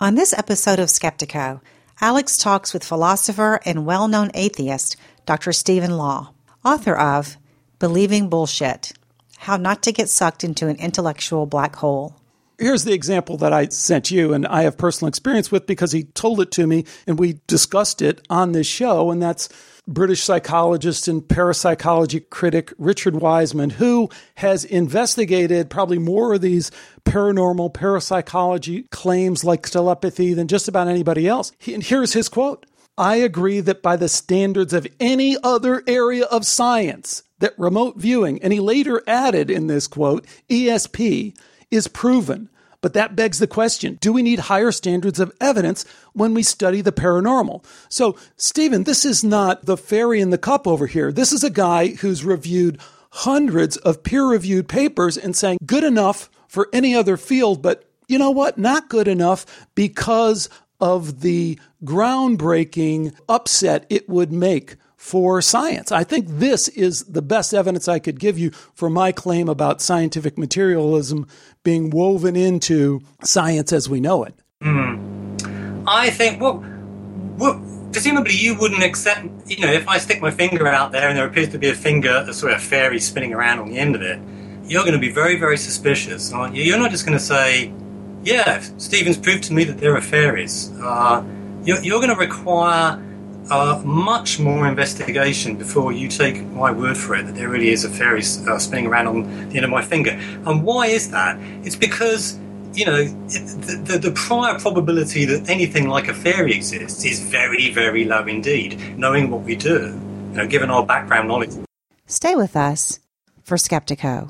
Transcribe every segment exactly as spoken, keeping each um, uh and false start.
On this episode of Skeptiko, Alex talks with philosopher and well-known atheist Doctor Stephen Law, author of Believing Bullshit: How Not to Get Sucked into an Intellectual Black Hole. Here's the example that I sent you and I have personal experience with because he told it to me and we discussed it on this show, and that's British psychologist and parapsychology critic Richard Wiseman, who has investigated probably more of these paranormal parapsychology claims like telepathy than just about anybody else. He, and here's his quote: "I agree that by the standards of any other area of science, that remote viewing," and he later added in this quote, E S P, "is proven. But that begs the question, do we need higher standards of evidence when we study the paranormal?" So, Stephen, this is not the fairy in the cup over here. This is a guy who's reviewed hundreds of peer-reviewed papers and saying good enough for any other field, but you know what? Not good enough because of the groundbreaking upset it would make for science. I think this is the best evidence I could give you for my claim about scientific materialism being woven into science as we know it. Mm. I think, well, well, presumably you wouldn't accept, you know, if I stick my finger out there and there appears to be a finger, a sort of fairy spinning around on the end of it, you're going to be very, very suspicious, aren't you? You're not just going to say, yeah, Stephen's proved to me that there are fairies. Uh, you're, you're going to require Uh, much more investigation before you take my word for it that there really is a fairy uh, spinning around on the end of my finger. And why is that? It's because, you know, it, the, the, the prior probability that anything like a fairy exists is very, very low indeed, knowing what we do, you know, given our background knowledge. Stay with us for Skeptiko.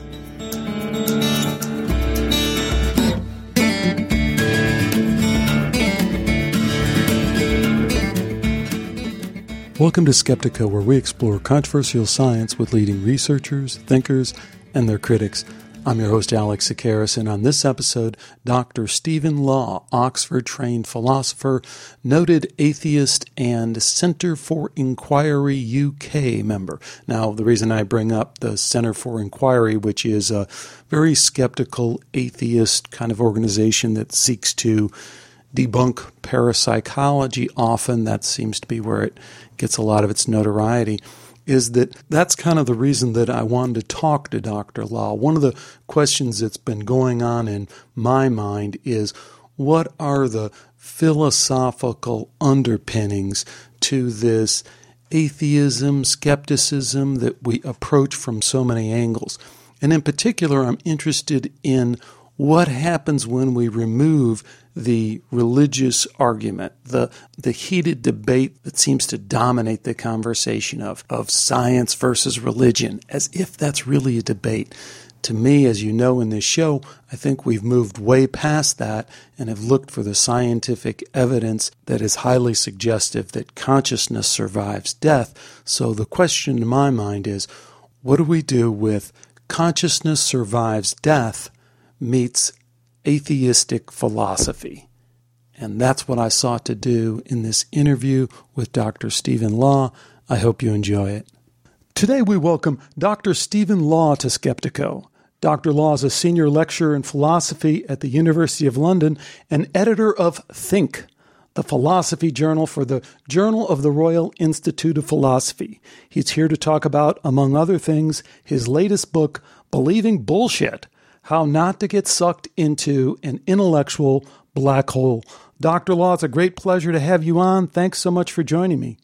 Welcome to Skeptiko, where we explore controversial science with leading researchers, thinkers, and their critics. I'm your host, Alex Tsakiris, and on this episode, Doctor Stephen Law, Oxford-trained philosopher, noted atheist, and Centre for Inquiry U K member. Now, the reason I bring up the Centre for Inquiry, which is a very skeptical atheist kind of organization that seeks to debunk parapsychology often, that seems to be where it gets a lot of its notoriety, is that that's kind of the reason that I wanted to talk to Doctor Law. One of the questions that's been going on in my mind is, what are the philosophical underpinnings to this atheism, skepticism that we approach from so many angles? And in particular, I'm interested in what happens when we remove the religious argument, the the heated debate that seems to dominate the conversation of, of science versus religion, as if that's really a debate. To me, as you know in this show, I think we've moved way past that and have looked for the scientific evidence that is highly suggestive that consciousness survives death. So the question in my mind is, what do we do with consciousness survives death meets atheistic philosophy? And that's what I sought to do in this interview with Doctor Stephen Law. I hope you enjoy it. Today we welcome Doctor Stephen Law to Skeptiko. Doctor Law is a senior lecturer in philosophy at the University of London and editor of Think, the philosophy journal for the Journal of the Royal Institute of Philosophy. He's here to talk about, among other things, his latest book, Believing Bullshit: How Not to Get Sucked into an Intellectual Black Hole. Doctor Law, it's a great pleasure to have you on. Thanks so much for joining me.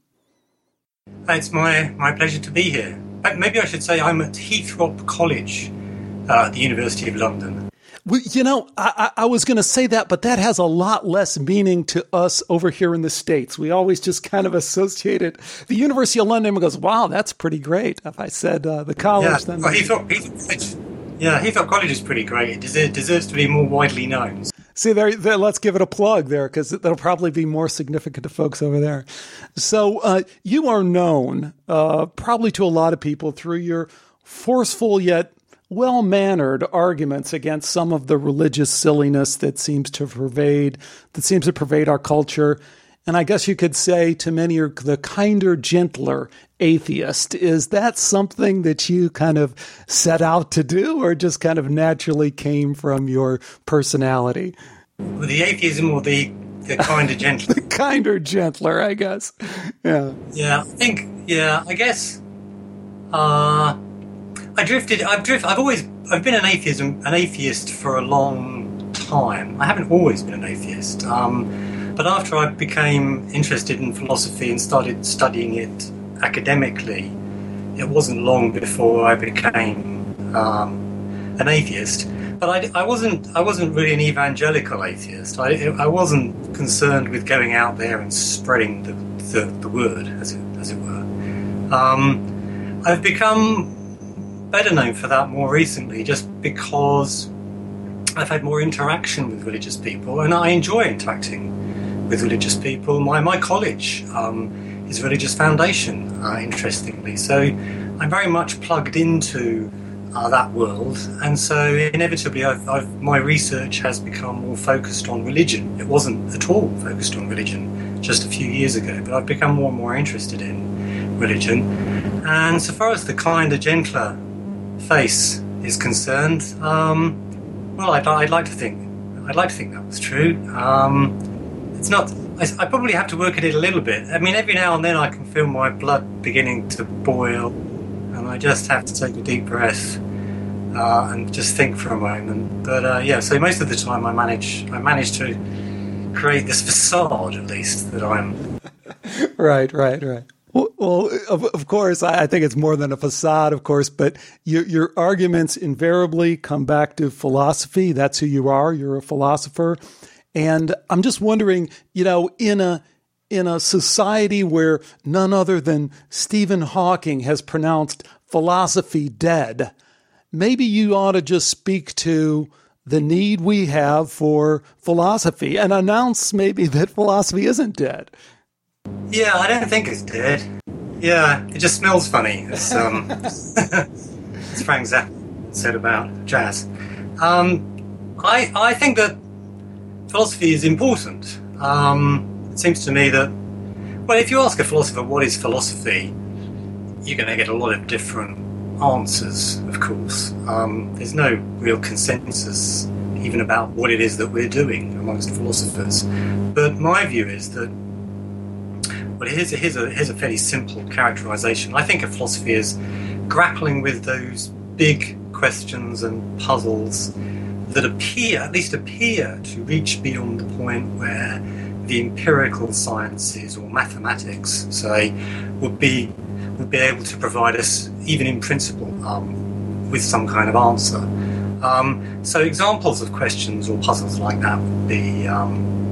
It's my, my pleasure to be here. Maybe I should say I'm at Heathrop College uh, at the University of London. Well, you know, I, I was going to say that, but that has a lot less meaning to us over here in the States. We always just kind of associate it. The University of London goes, wow, that's pretty great. If I said uh, the college, yeah, then... Well, Heathrop, Heathrop, yeah, Heathrop College is pretty great. It deserves, deserves to be more widely known. See, there, there, let's give it a plug there, because that'll probably be more significant to folks over there. So uh, you are known, uh, probably to a lot of people, through your forceful yet well-mannered arguments against some of the religious silliness that seems to pervade, that seems to pervade our culture. And I guess you could say to many are the kinder, gentler atheist. Is that something that you kind of set out to do, or just kind of naturally came from your personality? Well, the atheism or the, the kinder, gentler? The kinder, gentler, I guess. Yeah. Yeah, I think, yeah, I guess, uh, I drifted, I've drifted, I've always, I've been an atheism, an atheist for a long time. I haven't always been an atheist. Um, but after I became interested in philosophy and started studying it academically, it wasn't long before I became um, an atheist. But I, I wasn't. I wasn't really an evangelical atheist. I, I wasn't concerned with going out there and spreading the, the, the word, as it as it were. Um, I've become better known for that more recently, just because I've had more interaction with religious people, and I enjoy interacting with religious people. My my college um, is Religious Foundation, uh, interestingly, so I'm very much plugged into Uh, that world, and so inevitably I've, I've, my research has become more focused on religion. It wasn't at all focused on religion just a few years ago, but I've become more and more interested in religion. And so far as the kinder, gentler face is concerned, um, well, I'd, I'd like to think I'd like to think that was true. Um, it's not. I, I probably have to work at it a little bit. I mean, every now and then I can feel my blood beginning to boil, and I just have to take a deep breath uh, and just think for a moment. But uh, yeah, so most of the time I manage I manage to create this facade, at least, that I'm. Right, right, right. Well, well of, of course, I, I think it's more than a facade, of course, but your, your arguments invariably come back to philosophy. That's who you are. You're a philosopher. And I'm just wondering, you know, in a in a society where none other than Stephen Hawking has pronounced philosophy dead, maybe you ought to just speak to the need we have for philosophy and announce maybe that philosophy isn't dead. Yeah, I don't think it's dead. Yeah, it just smells funny, as, um, as Frank Zappa said about jazz. Um, I, I think that philosophy is important. Um, It seems to me that, well, if you ask a philosopher what is philosophy, you're going to get a lot of different answers, of course. Um, there's no real consensus even about what it is that we're doing amongst philosophers. But my view is that, well, here's a, here's a, here's a fairly simple characterization. I think of philosophy as grappling with those big questions and puzzles that appear, at least appear, to reach beyond the point where the empirical sciences or mathematics, say, would be would be able to provide us, even in principle, um, with some kind of answer. Um, so examples of questions or puzzles like that would be um,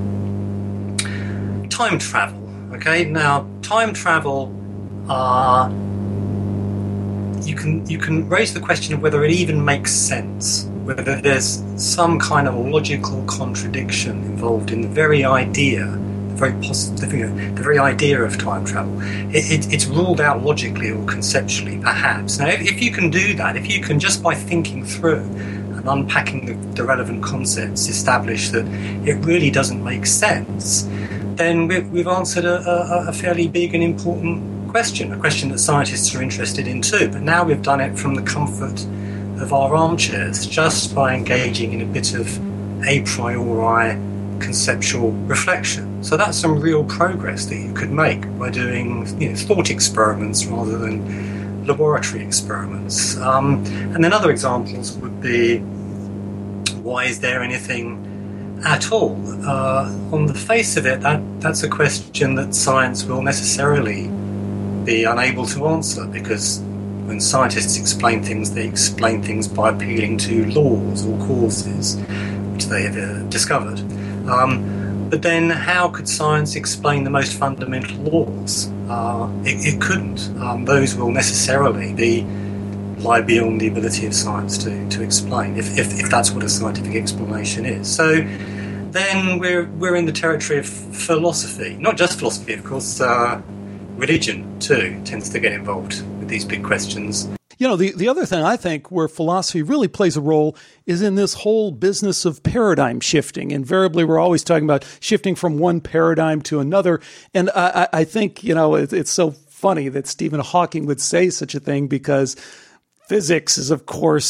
time travel. Okay, now time travel, uh, you can you can raise the question of whether it even makes sense, whether there's some kind of logical contradiction involved in the very idea, the very positive, the very idea of time travel. It, it, it's ruled out logically or conceptually, perhaps. Now, if, if you can do that, if you can just by thinking through and unpacking the, the relevant concepts establish that it really doesn't make sense, then we, we've answered a, a, a fairly big and important question, a question that scientists are interested in too. But now we've done it from the comfort of our armchairs, just by engaging in a bit of a priori conceptual reflection. So that's some real progress that you could make by doing, you know, thought experiments rather than laboratory experiments. Um, and then other examples would be, why is there anything at all? Uh, on the face of it, that, that's a question that science will necessarily be unable to answer, because when scientists explain things, they explain things by appealing to laws or causes which they have uh, discovered. Um, but then how could science explain the most fundamental laws? Uh, it, it couldn't. Um, those will necessarily be lie beyond the ability of science to, to explain, if, if, if that's what a scientific explanation is. So then we're, we're in the territory of philosophy. Not just philosophy, of course. Uh, religion, too, tends to get involved with these big questions. You know, the, the other thing I think where philosophy really plays a role is in this whole business of paradigm shifting. Invariably, we're always talking about shifting from one paradigm to another. And I, I think, you know, it, it's so funny that Stephen Hawking would say such a thing, because physics is, of course,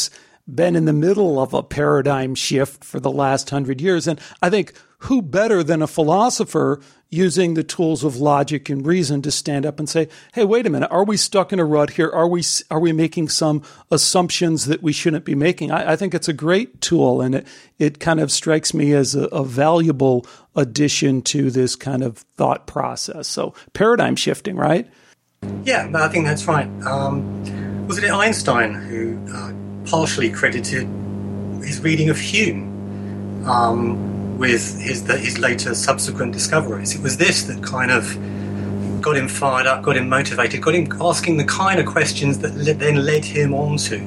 been in the middle of a paradigm shift for the last hundred years. And I think who better than a philosopher using the tools of logic and reason to stand up and say, hey, wait a minute, are we stuck in a rut here? Are we are we making some assumptions that we shouldn't be making? I, I think it's a great tool, and it, it kind of strikes me as a, a valuable addition to this kind of thought process. So paradigm shifting, right? Yeah, I think that's right. Um, was it Einstein who uh, partially credited his reading of Hume um, with his the, his later subsequent discoveries? It was this that kind of got him fired up, got him motivated, got him asking the kind of questions that le- then led him on to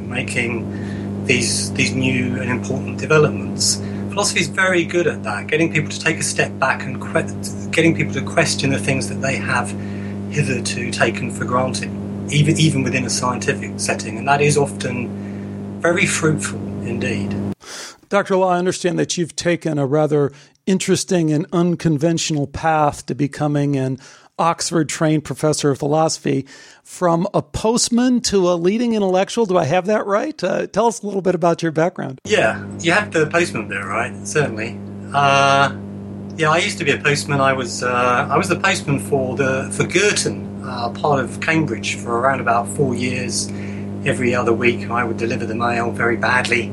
making these these new and important developments. Philosophy is very good at that, getting people to take a step back and que- getting people to question the things that they have hitherto taken for granted, even even within a scientific setting, and that is often very fruitful indeed. Doctor Law, I understand that you've taken a rather interesting and unconventional path to becoming an Oxford-trained professor of philosophy, from a postman to a leading intellectual. Do I have that right? Uh, tell us a little bit about your background. Yeah, you have the postman bit right, certainly. Uh, yeah, I used to be a postman. I was uh, I was the postman for the for Girton, uh, part of Cambridge, for around about four years. Every other week, I would deliver the mail very badly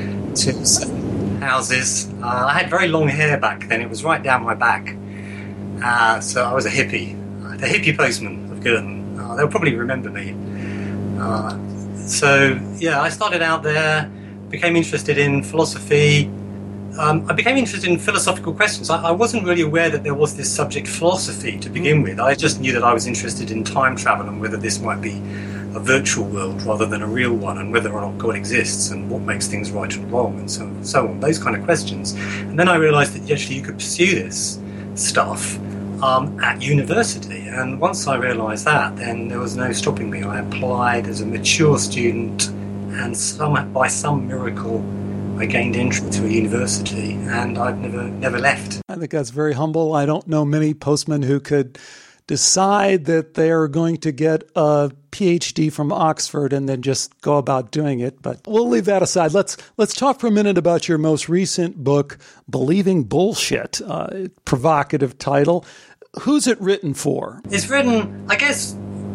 to certain houses. Uh, I had very long hair back then; it was right down my back. Uh, so I was a hippie, the hippie postman of Girton. Uh, they'll probably remember me. Uh, so yeah, I started out there, became interested in philosophy. Um, I became interested in philosophical questions. I, I wasn't really aware that there was this subject philosophy to begin with. I just knew that I was interested in time travel and whether this might be a virtual world rather than a real one, and whether or not God exists and what makes things right and wrong, and so so on, those kind of questions. And then I realised that actually you could pursue this stuff um, at university. And once I realised that, then there was no stopping me. I applied as a mature student, and some, by some miracle, I gained entry to a university, and I've never never left. I think that's very humble. I don't know many postmen who could decide that they're going to get a P H D from Oxford and then just go about doing it. But we'll leave that aside. Let's let's talk for a minute about your most recent book, Believing Bullshit. Uh, provocative title. Who's it written for? It's written, I guess,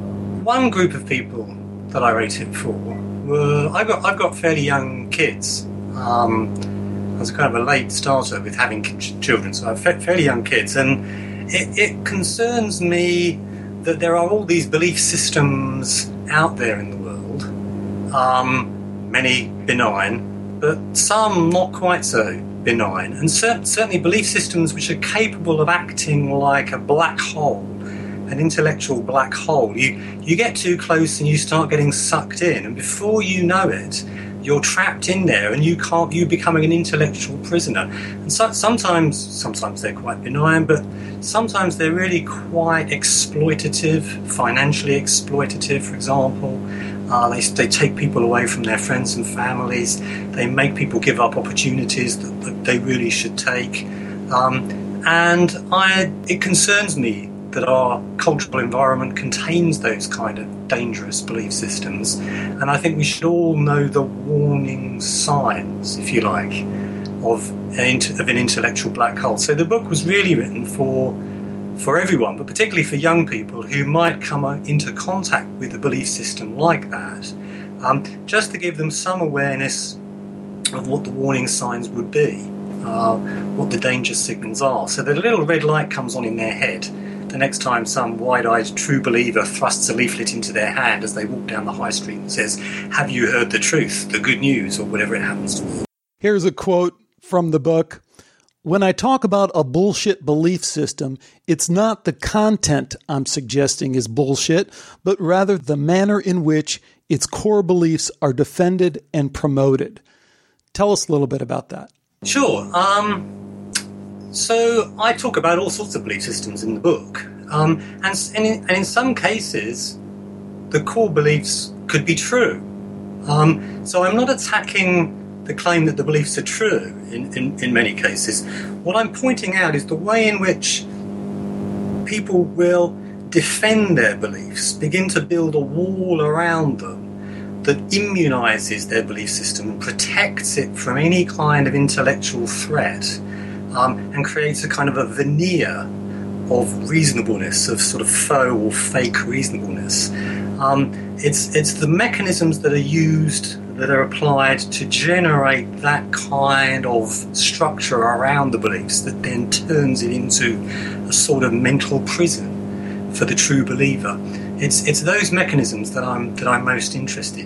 one group of people that I wrote it for were, I've got, I've got fairly young kids. Um, I was kind of a late starter with having children, so I have fairly young kids, and it, it concerns me that there are all these belief systems out there in the world, um, many benign, but some not quite so benign, and cer- certainly belief systems which are capable of acting like a black hole, an intellectual black hole. You you get too close and you start getting sucked in, and before you know it, you're trapped in there, and you can't. You becoming an intellectual prisoner. And so, sometimes, sometimes they're quite benign, but sometimes they're really quite exploitative, financially exploitative. For example, uh, they they take people away from their friends and families. They make people give up opportunities that, that they really should take. Um, and I, it concerns me that our cultural environment contains those kind of dangerous belief systems. And I think we should all know the warning signs, if you like, of an, of an intellectual black hole. So the book was really written for for everyone, but particularly for young people who might come into contact with a belief system like that, um, just to give them some awareness of what the warning signs would be, uh, what the danger signals are, so that a little red light comes on in their head the next time some wide-eyed true believer thrusts a leaflet into their hand as they walk down the high street and says, "Have you heard the truth, the good news," or whatever it happens to be. Here's a quote from the book. When I talk about a bullshit belief system, it's not the content I'm suggesting is bullshit, but rather the manner in which its core beliefs are defended and promoted. Tell us a little bit about that. Sure. Um, so I talk about all sorts of belief systems in the book. Um, and, and, in, and in some cases, the core beliefs could be true. Um, so I'm not attacking the claim that the beliefs are true in, in, in many cases. What I'm pointing out is the way in which people will defend their beliefs, begin to build a wall around them that immunizes their belief system and protects it from any kind of intellectual threat, um, and creates a kind of a veneer of reasonableness, of sort of faux or fake reasonableness. Um, it's it's the mechanisms that are used, that are applied to generate that kind of structure around the beliefs that then turns it into a sort of mental prison for the true believer. It's it's those mechanisms that I'm that I'm most interested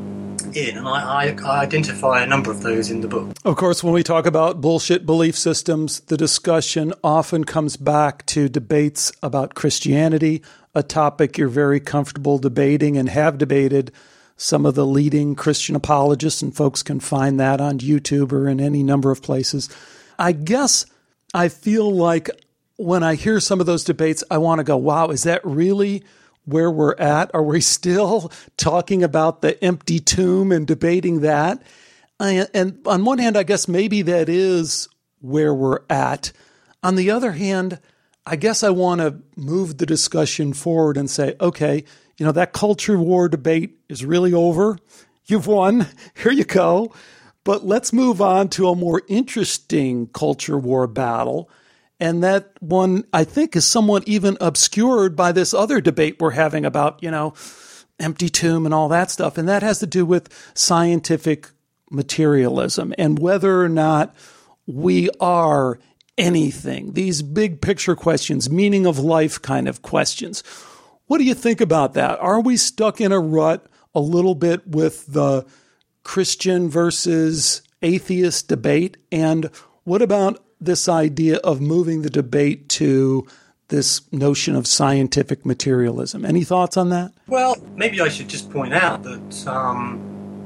in, and I, I, I identify a number of those in the book. Of course, when we talk about bullshit belief systems, the discussion often comes back to debates about Christianity, a topic you're very comfortable debating and have debated. Some of the leading Christian apologists, and folks can find that on YouTube or in any number of places. I guess I feel like when I hear some of those debates, I want to go, wow, is that really where we're at? Are we still talking about the empty tomb and debating that? And, and on one hand, I guess maybe that is where we're at. On the other hand, I guess I want to move the discussion forward and say, okay, you know, that culture war debate is really over. You've won. Here you go. But let's move on to a more interesting culture war battle. And that one, I think, is somewhat even obscured by this other debate we're having about, you know, empty tomb and all that stuff. And that has to do with scientific materialism and whether or not we are anything. These big picture questions, meaning of life kind of questions. What do you think about that? Are we stuck in a rut a little bit with the Christian versus atheist debate? And what about this idea of moving the debate to this notion of scientific materialism? Any thoughts on that? Well, maybe I should just point out that um,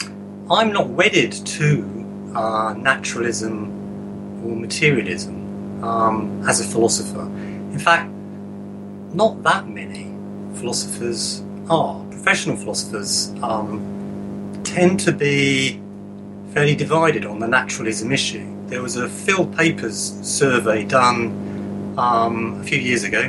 I'm not wedded to uh, naturalism or materialism um, as a philosopher. In fact, not that many philosophers are. Professional philosophers um, tend to be fairly divided on the naturalism issue. There was a Phil Papers survey done um, a few years ago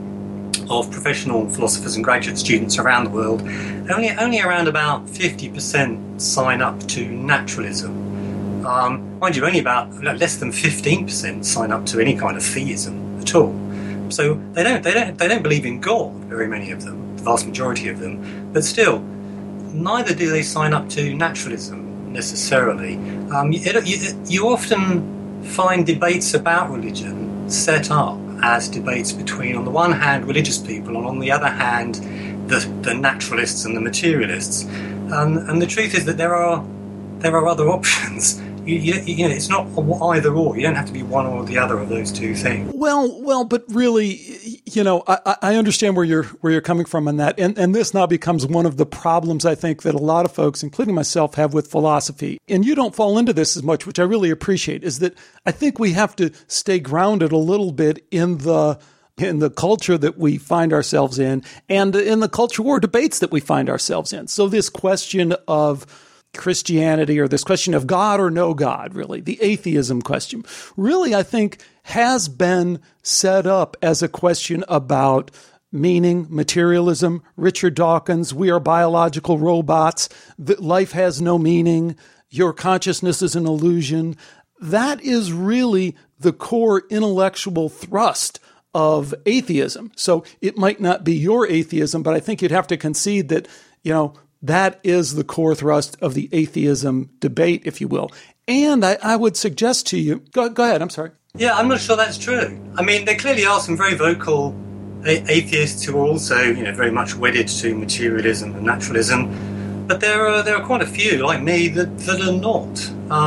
of professional philosophers and graduate students around the world. Only only around about fifty percent sign up to naturalism. Um, mind you, only about less than fifteen percent sign up to any kind of theism at all. So they don't they don't they don't believe in God, very many of them, the vast majority of them. But still, neither do they sign up to naturalism necessarily. Um, you, you, you often find debates about religion set up as debates between, on the one hand, religious people, and on the other hand, the, the naturalists and the materialists. Um, and the truth is that there are there are other options. You, you, you know, it's not either or. You don't have to be one or the other of those two things. Well, well, but really, you know, I, I understand where you're where you're coming from on that, and and this now becomes one of the problems I think that a lot of folks, including myself, have with philosophy. And you don't fall into this as much, which I really appreciate. Is that I think we have to stay grounded a little bit in the in the culture that we find ourselves in, and in the culture war debates that we find ourselves in. So this question of Christianity, or this question of God or no God, really, the atheism question, really, I think, has been set up as a question about meaning, materialism. Richard Dawkins, we are biological robots, that life has no meaning, your consciousness is an illusion. That is really the core intellectual thrust of atheism. So it might not be your atheism, but I think you'd have to concede that, you know, that is the core thrust of the atheism debate, if you will. And I, I would suggest to you, go, go ahead, I'm sorry. Yeah, I'm not sure that's true. I mean, there clearly are some very vocal a- atheists who are also, you know, very much wedded to materialism and naturalism. But there are there are quite a few, like me, that, that are not.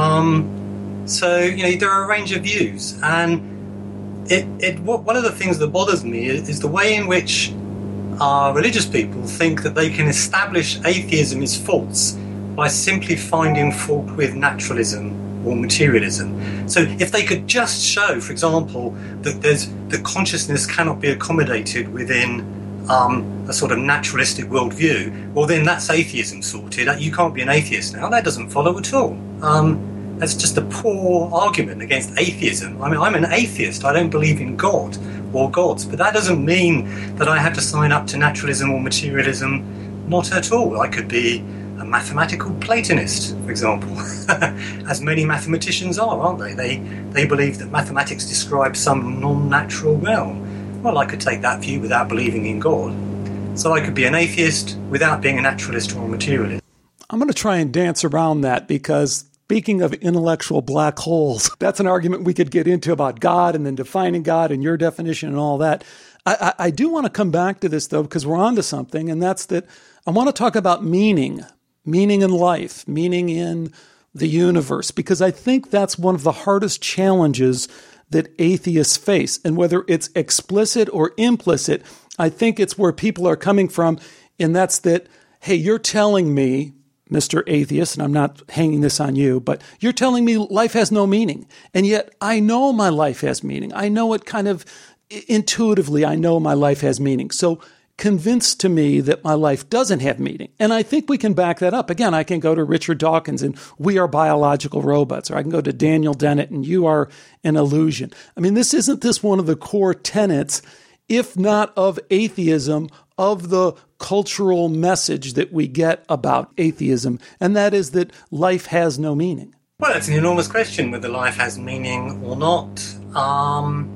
Um, so, you know, there are a range of views. And it, it one of the things that bothers me is, is the way in which our religious people think that they can establish atheism is false by simply finding fault with naturalism or materialism. So if they could just show, for example, that there's that consciousness cannot be accommodated within um, a sort of naturalistic worldview, well then that's atheism sorted. You can't be an atheist now. That doesn't follow at all. Um, that's just a poor argument against atheism. I mean, I'm an atheist. I don't believe in God or gods, but that doesn't mean that I have to sign up to naturalism or materialism. Not at all. I could be a mathematical Platonist, for example, as many mathematicians are, aren't they? They they believe that mathematics describes some non-natural realm. Well, I could take that view without believing in God. So I could be an atheist without being a naturalist or a materialist. I'm going to try and dance around that because speaking of intellectual black holes, that's an argument we could get into about God and then defining God and your definition and all that. I, I, I do want to come back to this, though, because we're on to something, and that's that I want to talk about meaning, meaning in life, meaning in the universe, because I think that's one of the hardest challenges that atheists face. And whether it's explicit or implicit, I think it's where people are coming from, and that's that, hey, you're telling me, Mister Atheist, and I'm not hanging this on you, but you're telling me life has no meaning. And yet I know my life has meaning. I know it kind of intuitively, I know my life has meaning. So convince to me that my life doesn't have meaning. And I think we can back that up. Again, I can go to Richard Dawkins and we are biological robots, or I can go to Daniel Dennett and you are an illusion. I mean, this isn't this one of the core tenets, if not of atheism, of the cultural message that we get about atheism, and that is that life has no meaning? Well, that's an enormous question, whether life has meaning or not. Um,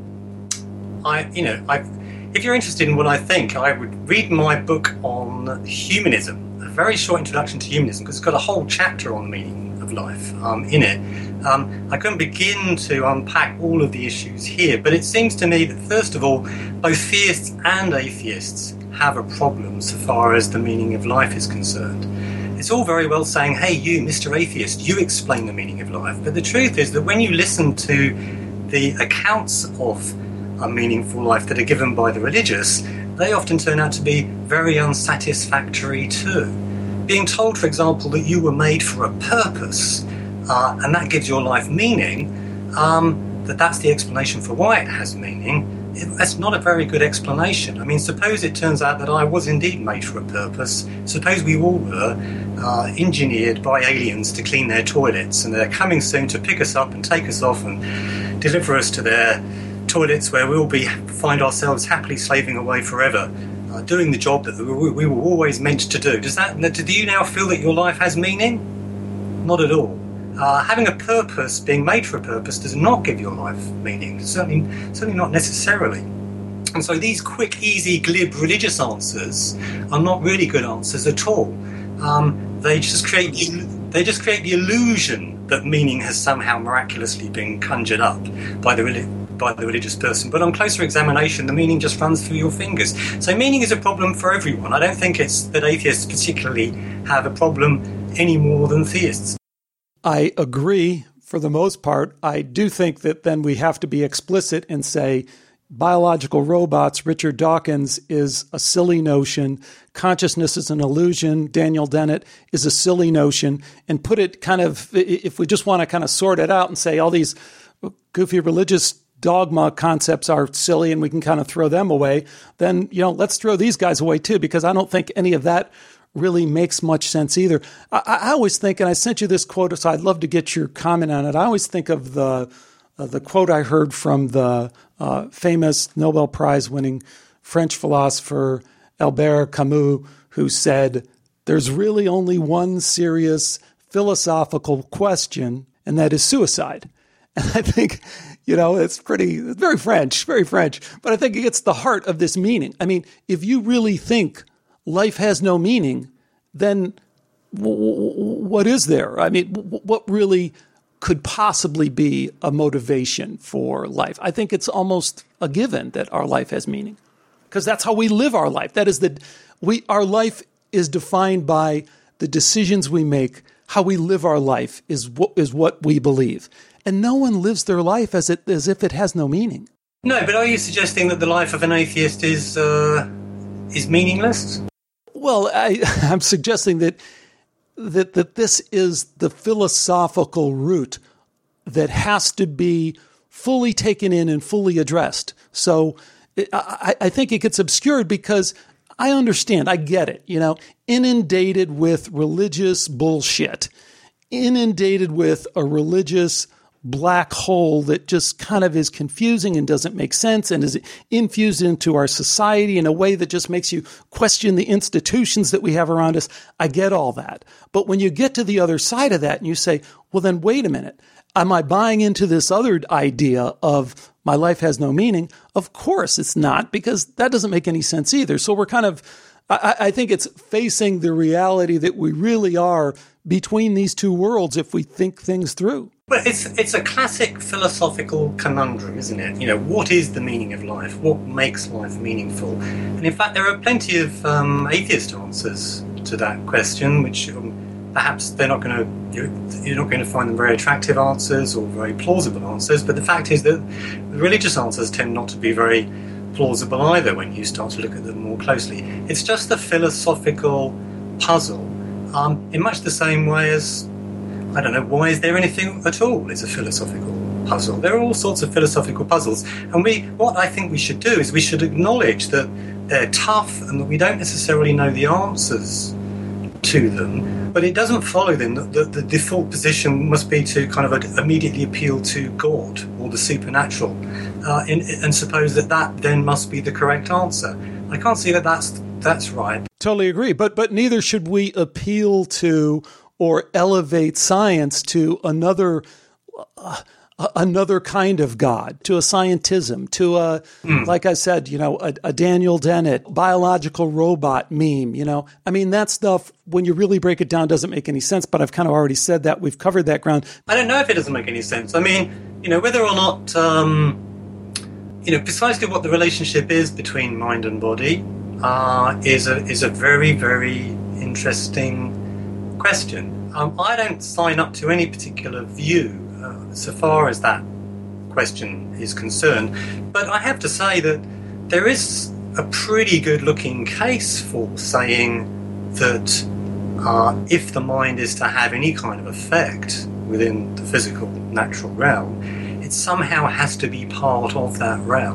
I, you know, I, if you're interested in what I think, I would read my book on humanism, a very short introduction to humanism, because it's got a whole chapter on the meaning of life um, in it. Um, I couldn't begin to unpack all of the issues here, but it seems to me that, first of all, both theists and atheists have a problem so far as the meaning of life is concerned. It's all very well saying, hey, you, Mister Atheist, you explain the meaning of life. But the truth is that when you listen to the accounts of a meaningful life that are given by the religious, they often turn out to be very unsatisfactory too. Being told, for example, that you were made for a purpose, uh, and that gives your life meaning, um, that that's the explanation for why it has meaning, that's not a very good explanation. I mean, suppose it turns out that I was indeed made for a purpose. Suppose we all were uh, engineered by aliens to clean their toilets, and they're coming soon to pick us up and take us off and deliver us to their toilets where we'll be find ourselves happily slaving away forever, uh, doing the job that we, we were always meant to do. Does that? Do you now feel that your life has meaning? Not at all. Uh, having a purpose, being made for a purpose, does not give your life meaning. Certainly, certainly not necessarily. And so these quick, easy, glib religious answers are not really good answers at all. Um, they just create they just create the illusion that meaning has somehow miraculously been conjured up by the by the religious person. But on closer examination, the meaning just runs through your fingers. So meaning is a problem for everyone. I don't think it's that atheists particularly have a problem any more than theists. I agree for the most part. I do think that then we have to be explicit and say biological robots, Richard Dawkins, is a silly notion. Consciousness is an illusion. Daniel Dennett is a silly notion. And put it kind of, if we just want to kind of sort it out and say all these goofy religious dogma concepts are silly and we can kind of throw them away, then, you know, let's throw these guys away too, because I don't think any of that really makes much sense either. I, I always think, and I sent you this quote, so I'd love to get your comment on it. I always think of the uh, the quote I heard from the uh, famous Nobel Prize-winning French philosopher Albert Camus, who said, "There's really only one serious philosophical question, and that is suicide." And I think, you know, it's pretty, it's very French, very French, but I think it gets the heart of this meaning. I mean, if you really think life has no meaning, then w- w- what is there? I mean, w- what really could possibly be a motivation for life? I think it's almost a given that our life has meaning, because that's how we live our life. That is that we, our life is defined by the decisions we make. How we live our life is what is what we believe, and no one lives their life as it as if it has no meaning. No, but are you suggesting that the life of an atheist is uh, is meaningless? Well, I, I'm suggesting that, that that this is the philosophical root that has to be fully taken in and fully addressed. So I, I think it gets obscured because I understand, I get it, you know, inundated with religious bullshit, inundated with a religious black hole that just kind of is confusing and doesn't make sense and is infused into our society in a way that just makes you question the institutions that we have around us. I get all that. But when you get to the other side of that and you say, well, then wait a minute, am I buying into this other idea of my life has no meaning? Of course it's not, because that doesn't make any sense either. So we're kind of, I, I think it's facing the reality that we really are between these two worlds if we think things through. But it's it's a classic philosophical conundrum, isn't it? You know, what is the meaning of life? What makes life meaningful? And in fact, there are plenty of um, atheist answers to that question, which um, perhaps they're not going to you're, you're not going to find them very attractive answers or very plausible answers. But the fact is that the religious answers tend not to be very plausible either when you start to look at them more closely. It's just a philosophical puzzle, um, in much the same way as, I don't know, why is there anything at all? It's a philosophical puzzle. There are all sorts of philosophical puzzles. And we, what I think we should do is we should acknowledge that they're tough and that we don't necessarily know the answers to them. But it doesn't follow then that the, the default position must be to kind of immediately appeal to God or the supernatural uh, in, and suppose that that then must be the correct answer. I can't see that that's, that's right. Totally agree. But, but neither should we appeal to or elevate science to another uh, another kind of God, to a scientism, to a, mm. like I said, you know, a, a Daniel Dennett biological robot meme, you know. I mean, that stuff, when you really break it down, doesn't make any sense, but I've kind of already said that. We've covered that ground. I don't know if it doesn't make any sense. I mean, you know, whether or not, um, you know, precisely what the relationship is between mind and body uh, is a is a very, very interesting question. Um, I don't sign up to any particular view uh, so far as that question is concerned, but I have to say that there is a pretty good looking case for saying that uh, if the mind is to have any kind of effect within the physical natural realm, it somehow has to be part of that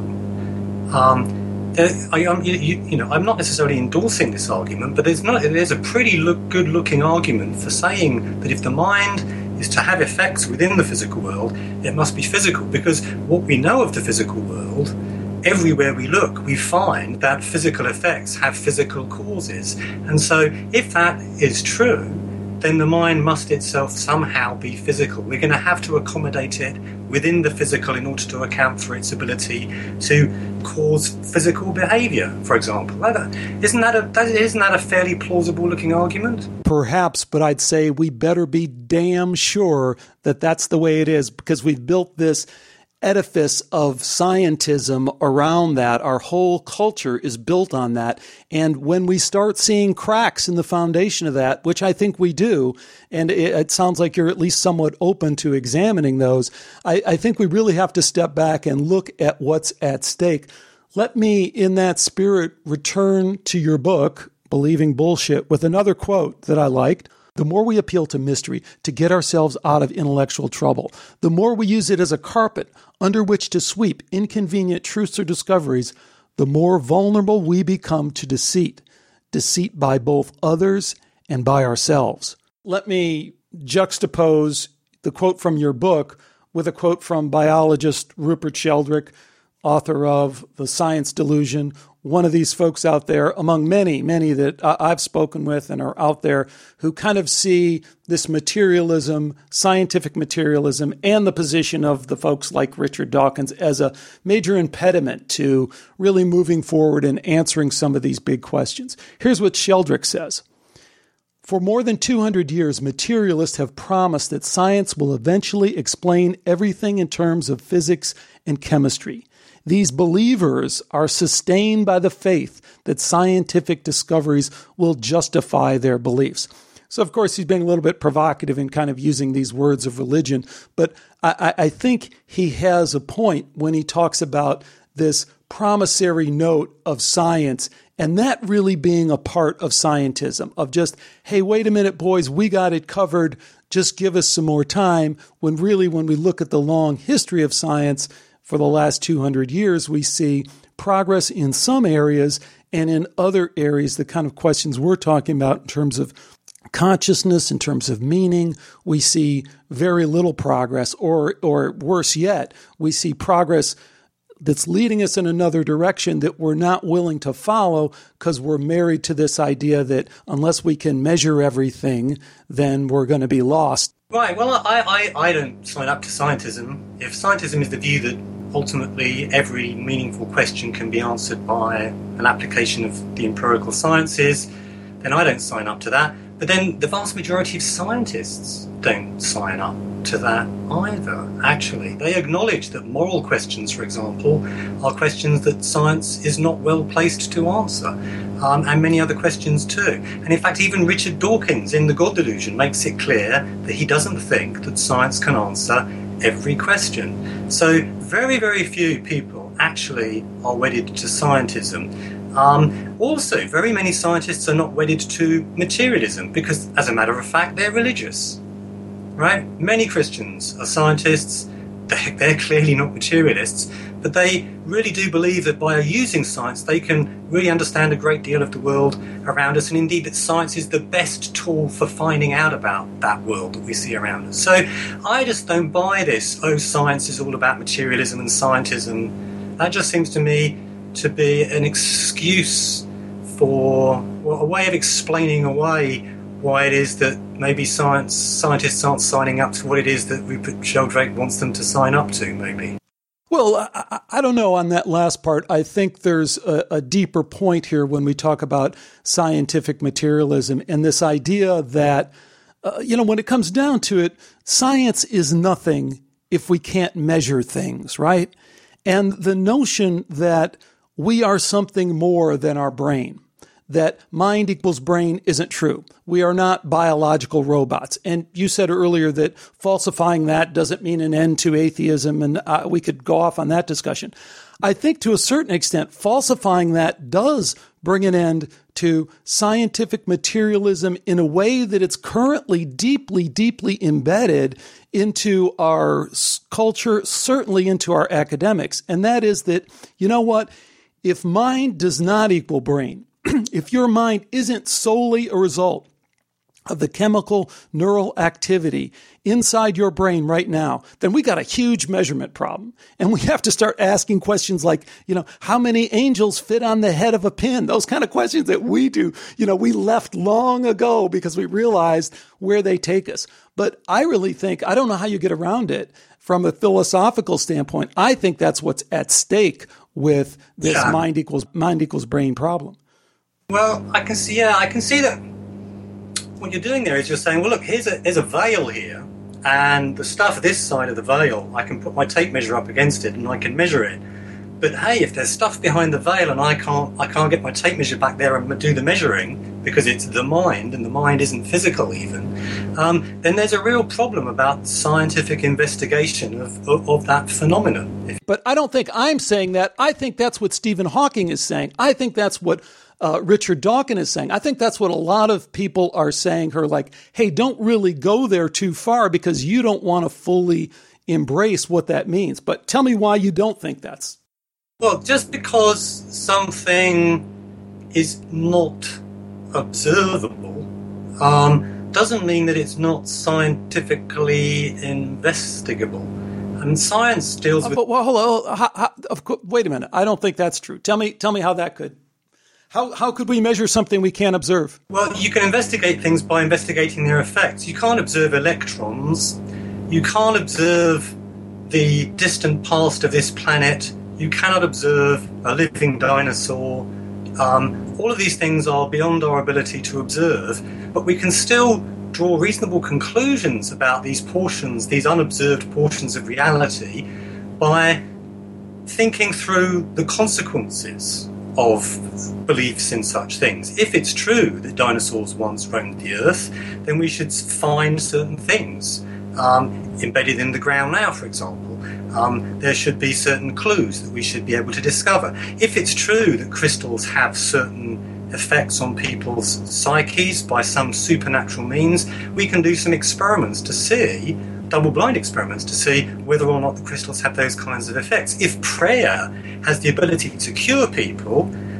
realm. Um, I, I'm, you, you know, I'm not necessarily endorsing this argument, but there's not. There's a pretty look, good-looking argument for saying that if the mind is to have effects within the physical world, it must be physical. Because what we know of the physical world, everywhere we look, we find that physical effects have physical causes. And so, if that is true, then the mind must itself somehow be physical. We're going to have to accommodate it within the physical in order to account for its ability to cause physical behaviour, for example. Isn't that a, isn't that a fairly plausible-looking argument? Perhaps, but I'd say we better be damn sure that that's the way it is, because we've built this edifice of scientism around that. Our whole culture is built on that. And when we start seeing cracks in the foundation of that, which I think we do, and it, it sounds like you're at least somewhat open to examining those, I, I think we really have to step back and look at what's at stake. Let me, in that spirit, return to your book, Believing Bullshit, with another quote that I liked. The more we appeal to mystery to get ourselves out of intellectual trouble, the more we use it as a carpet under which to sweep inconvenient truths or discoveries, the more vulnerable we become to deceit, deceit by both others and by ourselves. Let me juxtapose the quote from your book with a quote from biologist Rupert Sheldrake, author of The Science Delusion, one of these folks out there, among many, many that I've spoken with and are out there, who kind of see this materialism, scientific materialism, and the position of the folks like Richard Dawkins as a major impediment to really moving forward and answering some of these big questions. Here's what Sheldrake says. For more than two hundred years, materialists have promised that science will eventually explain everything in terms of physics and chemistry. These believers are sustained by the faith that scientific discoveries will justify their beliefs. So, of course, he's being a little bit provocative in kind of using these words of religion, but I, I think he has a point when he talks about this promissory note of science, and that really being a part of scientism, of just, hey, wait a minute, boys, we got it covered, just give us some more time, when really when we look at the long history of science, for the last two hundred years, we see progress in some areas, and in other areas, the kind of questions we're talking about in terms of consciousness, in terms of meaning, we see very little progress, or or worse yet, we see progress that's leading us in another direction that we're not willing to follow because we're married to this idea that unless we can measure everything, then we're going to be lost. Right, well, I, I, I don't sign up to scientism. If scientism is the view that ultimately every meaningful question can be answered by an application of the empirical sciences, then I don't sign up to that. But then the vast majority of scientists don't sign up to that either, actually. They acknowledge that moral questions, for example, are questions that science is not well placed to answer, um, and many other questions too. And in fact, even Richard Dawkins in The God Delusion makes it clear that he doesn't think that science can answer every question. So very, very few people actually are wedded to scientism. Um, also, very many scientists are not wedded to materialism because, as a matter of fact, they're religious, right? Many Christians are scientists. They're, they're clearly not materialists, but they really do believe that by using science, they can really understand a great deal of the world around us, and indeed that science is the best tool for finding out about that world that we see around us. So I just don't buy this, oh, science is all about materialism and scientism. That just seems to me to be an excuse for, well, a way of explaining away why it is that maybe science scientists aren't signing up to what it is that Rupert Sheldrake wants them to sign up to, maybe. Well, I, I don't know on that last part. I think there's a, a deeper point here when we talk about scientific materialism and this idea that, uh, you know, when it comes down to it, science is nothing if we can't measure things, right? And the notion that we are something more than our brain, that mind equals brain isn't true. We are not biological robots. And you said earlier that falsifying that doesn't mean an end to atheism, and uh, we could go off on that discussion. I think to a certain extent, falsifying that does bring an end to scientific materialism in a way that it's currently deeply, deeply embedded into our culture, certainly into our academics. And that is that, you know what? If mind does not equal brain, if your mind isn't solely a result of the chemical neural activity inside your brain right now, then we got a huge measurement problem. And we have to start asking questions like, you know, how many angels fit on the head of a pin? Those kind of questions that we do, you know, we left long ago because we realized where they take us. But I really think, I don't know how you get around it from a philosophical standpoint. I think that's what's at stake with this yeah. mind equals mind equals brain problem. Well, I can see, yeah, I can see that what you're doing there is you're saying, well, look, here's a, here's a veil here, and the stuff this side of the veil, I can put my tape measure up against it and I can measure it. But hey, if there's stuff behind the veil and I can't, I can't get my tape measure back there and do the measuring because it's the mind, and the mind isn't physical even, um, then there's a real problem about scientific investigation of, of, of that phenomenon. But I don't think I'm saying that. I think that's what Stephen Hawking is saying. I think that's what uh, Richard Dawkins is saying. I think that's what a lot of people are saying, her like, hey, don't really go there too far because you don't want to fully embrace what that means. But tell me why you don't think that's. Well, just because something is not observable um, doesn't mean that it's not scientifically investigable. And science deals with. Uh, but well, hello. How, how, of course, wait a minute. I don't think that's true. Tell me, tell me how that could. How how could we measure something we can't observe? Well, you can investigate things by investigating their effects. You can't observe electrons. You can't observe the distant past of this planet. You cannot observe a living dinosaur. Um, all of these things are beyond our ability to observe, but we can still draw reasonable conclusions about these portions, these unobserved portions of reality, by thinking through the consequences of beliefs in such things. If it's true that dinosaurs once roamed the earth, then we should find certain things um, embedded in the ground now, for example. Um, there should be certain clues that we should be able to discover. If it's true that crystals have certain effects on people's psyches by some supernatural means, we can do some experiments to see, double-blind experiments, to see whether or not the crystals have those kinds of effects. If prayer has the ability to cure people,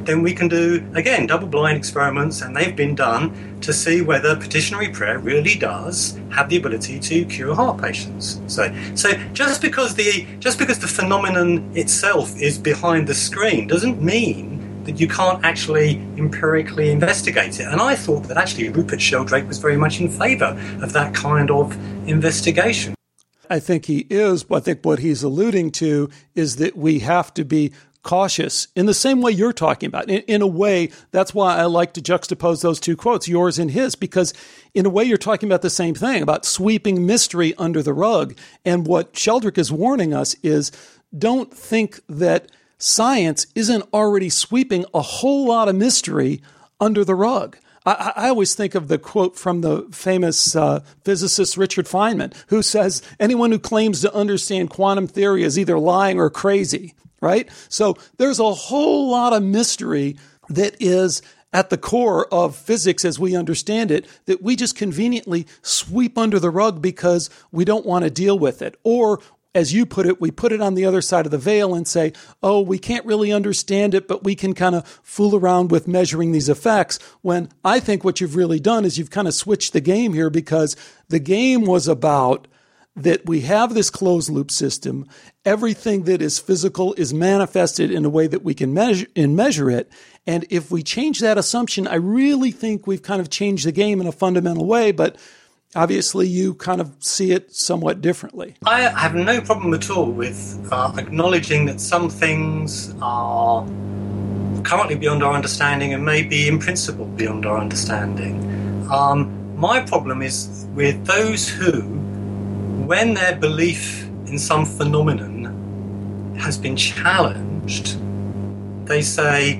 then we can do, again, double-blind experiments, and they've been done to see whether petitionary prayer really does have the ability to cure heart patients. So, so just because the just because the phenomenon itself is behind the screen doesn't mean that you can't actually empirically investigate it. And I thought that actually Rupert Sheldrake was very much in favour of that kind of investigation. I think he is, but I think what he's alluding to is that we have to be cautious in the same way you're talking about. In, in a way, that's why I like to juxtapose those two quotes, yours and his, because in a way you're talking about the same thing, about sweeping mystery under the rug. And what Sheldrake is warning us is don't think that science isn't already sweeping a whole lot of mystery under the rug. I, I always think of the quote from the famous uh, physicist Richard Feynman, who says, anyone who claims to understand quantum theory is either lying or crazy, right? So there's a whole lot of mystery that is at the core of physics as we understand it that we just conveniently sweep under the rug because we don't want to deal with it. Or as you put it, we put it on the other side of the veil and say, oh, we can't really understand it, but we can kind of fool around with measuring these effects, when I think what you've really done is you've kind of switched the game here, because the game was about that we have this closed loop system. Everything that is physical is manifested in a way that we can measure and measure it. And if we change that assumption, I really think we've kind of changed the game in a fundamental way, but obviously, you kind of see it somewhat differently. I have no problem at all with uh, acknowledging that some things are currently beyond our understanding and maybe in principle beyond our understanding. Um, my problem is with those who, when their belief in some phenomenon has been challenged, they say,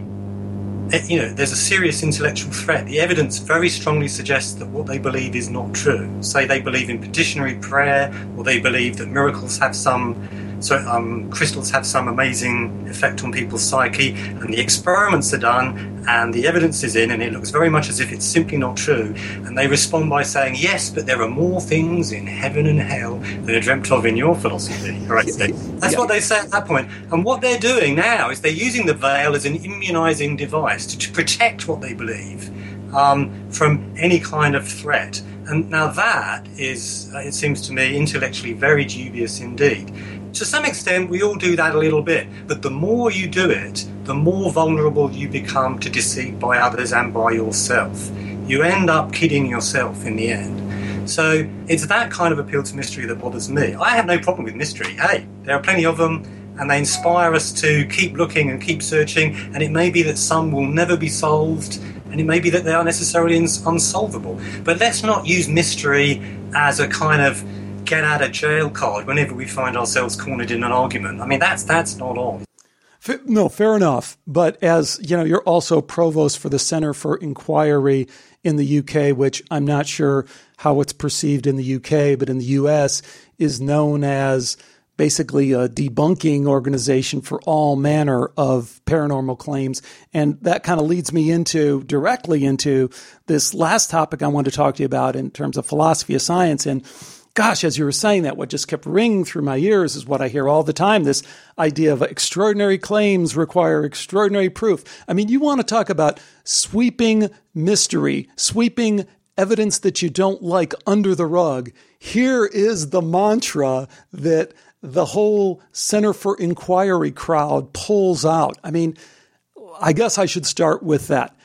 you know, there's a serious intellectual threat. The evidence very strongly suggests that what they believe is not true. Say they believe in petitionary prayer, or they believe that miracles have some, so um, crystals have some amazing effect on people's psyche, and the experiments are done, and the evidence is in, and it looks very much as if it's simply not true. And they respond by saying, yes, but there are more things in heaven and hell than are dreamt of in your philosophy. Right? So that's yeah. what they say at that point. And what they're doing now is they're using the veil as an immunizing device to, to protect what they believe um, from any kind of threat. And now that is, uh, it seems to me, intellectually very dubious indeed. To some extent, we all do that a little bit, but the more you do it, the more vulnerable you become to deceit by others and by yourself. You end up kidding yourself in the end. So it's that kind of appeal to mystery that bothers me. I have no problem with mystery. Hey, there are plenty of them, and they inspire us to keep looking and keep searching, and it may be that some will never be solved, and it may be that they are necessarily unsolvable. But let's not use mystery as a kind of get out of jail card whenever we find ourselves cornered in an argument. I mean, that's that's not on. No, fair enough. But as you know, you're also provost for the Center for Inquiry in the U K, which I'm not sure how it's perceived in the U K, but in the U S is known as basically a debunking organization for all manner of paranormal claims. And that kind of leads me into directly into this last topic I wanted to talk to you about in terms of philosophy of science. And gosh, as you were saying that, what just kept ringing through my ears is what I hear all the time, this idea of extraordinary claims require extraordinary proof. I mean, you want to talk about sweeping mystery, sweeping evidence that you don't like under the rug. Here is the mantra that the whole Center for Inquiry crowd pulls out. I mean, I guess I should start with that.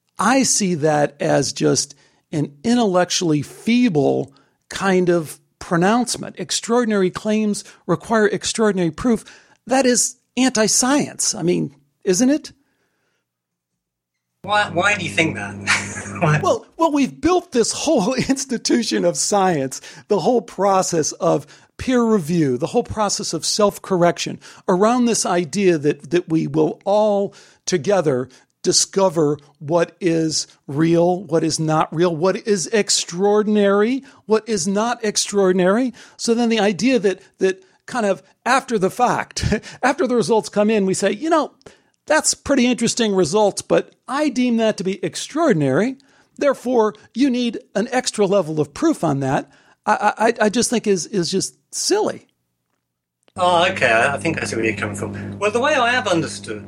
I see that as just an intellectually feeble kind of pronouncement. Extraordinary claims require extraordinary proof. That is anti-science. I mean, isn't it? Why, why do you think that? well, well, we've built this whole institution of science, the whole process of peer review, the whole process of self-correction around this idea that, that we will all together discover what is real, what is not real, what is extraordinary, what is not extraordinary. So then the idea that that kind of after the fact, after the results come in, we say, you know, that's pretty interesting results, but I deem that to be extraordinary. Therefore, you need an extra level of proof on that. I, I, I just think is is just silly. Oh, okay. I think I see where you're coming from. Well, the way I have understood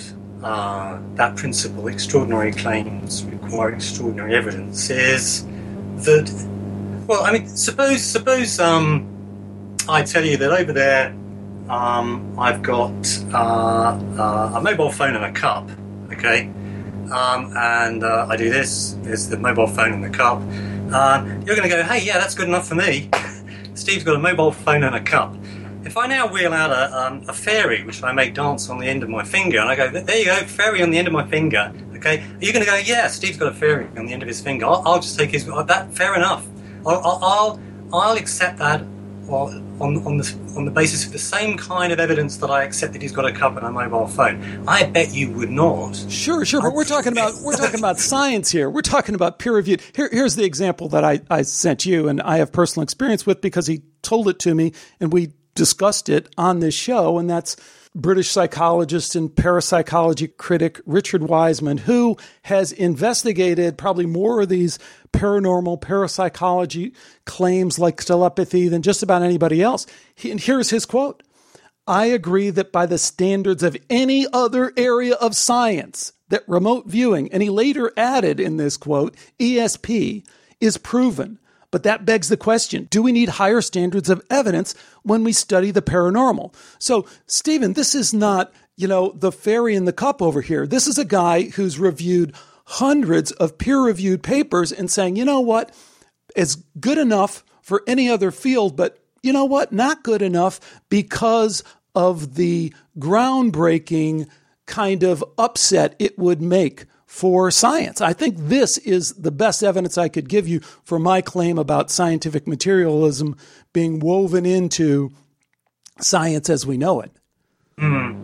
uh, that principle, extraordinary claims require extraordinary evidence, is that, well, I mean, suppose suppose um, I tell you that over there um, I've got uh, uh, a mobile phone and a cup, okay? Um, and uh, I do this, there's the mobile phone and the cup. Uh, you're going to go, hey, yeah, that's good enough for me. Steve's got a mobile phone and a cup. If I now wheel out a, um, a fairy, which I make dance on the end of my finger, and I go, there you go, fairy on the end of my finger, okay? Are you going to go, yeah, Steve's got a fairy on the end of his finger. I'll, I'll just take his, uh, that, fair enough. I'll, I'll, I'll accept that on, on, the, on the basis of the same kind of evidence that I accept that he's got a cup and a mobile phone. I bet you would not. Sure, sure, but we're talking about we're talking about science here. We're talking about peer-reviewed. Here, here's the example that I, I sent you, and I have personal experience with because he told it to me, and we discussed it on this show, and that's British psychologist and parapsychology critic Richard Wiseman, who has investigated probably more of these paranormal parapsychology claims like telepathy than just about anybody else. He, and here's his quote: "I agree that by the standards of any other area of science, that remote viewing," and he later added in this quote, E S P, "is proven. But that begs the question, do we need higher standards of evidence when we study the paranormal?" So, Stephen, this is not, you know, the fairy in the cup over here. This is a guy who's reviewed hundreds of peer-reviewed papers and saying, you know what, it's good enough for any other field, but you know what, not good enough because of the groundbreaking kind of upset it would make for science. I think this is the best evidence I could give you for my claim about scientific materialism being woven into science as we know it. Mm.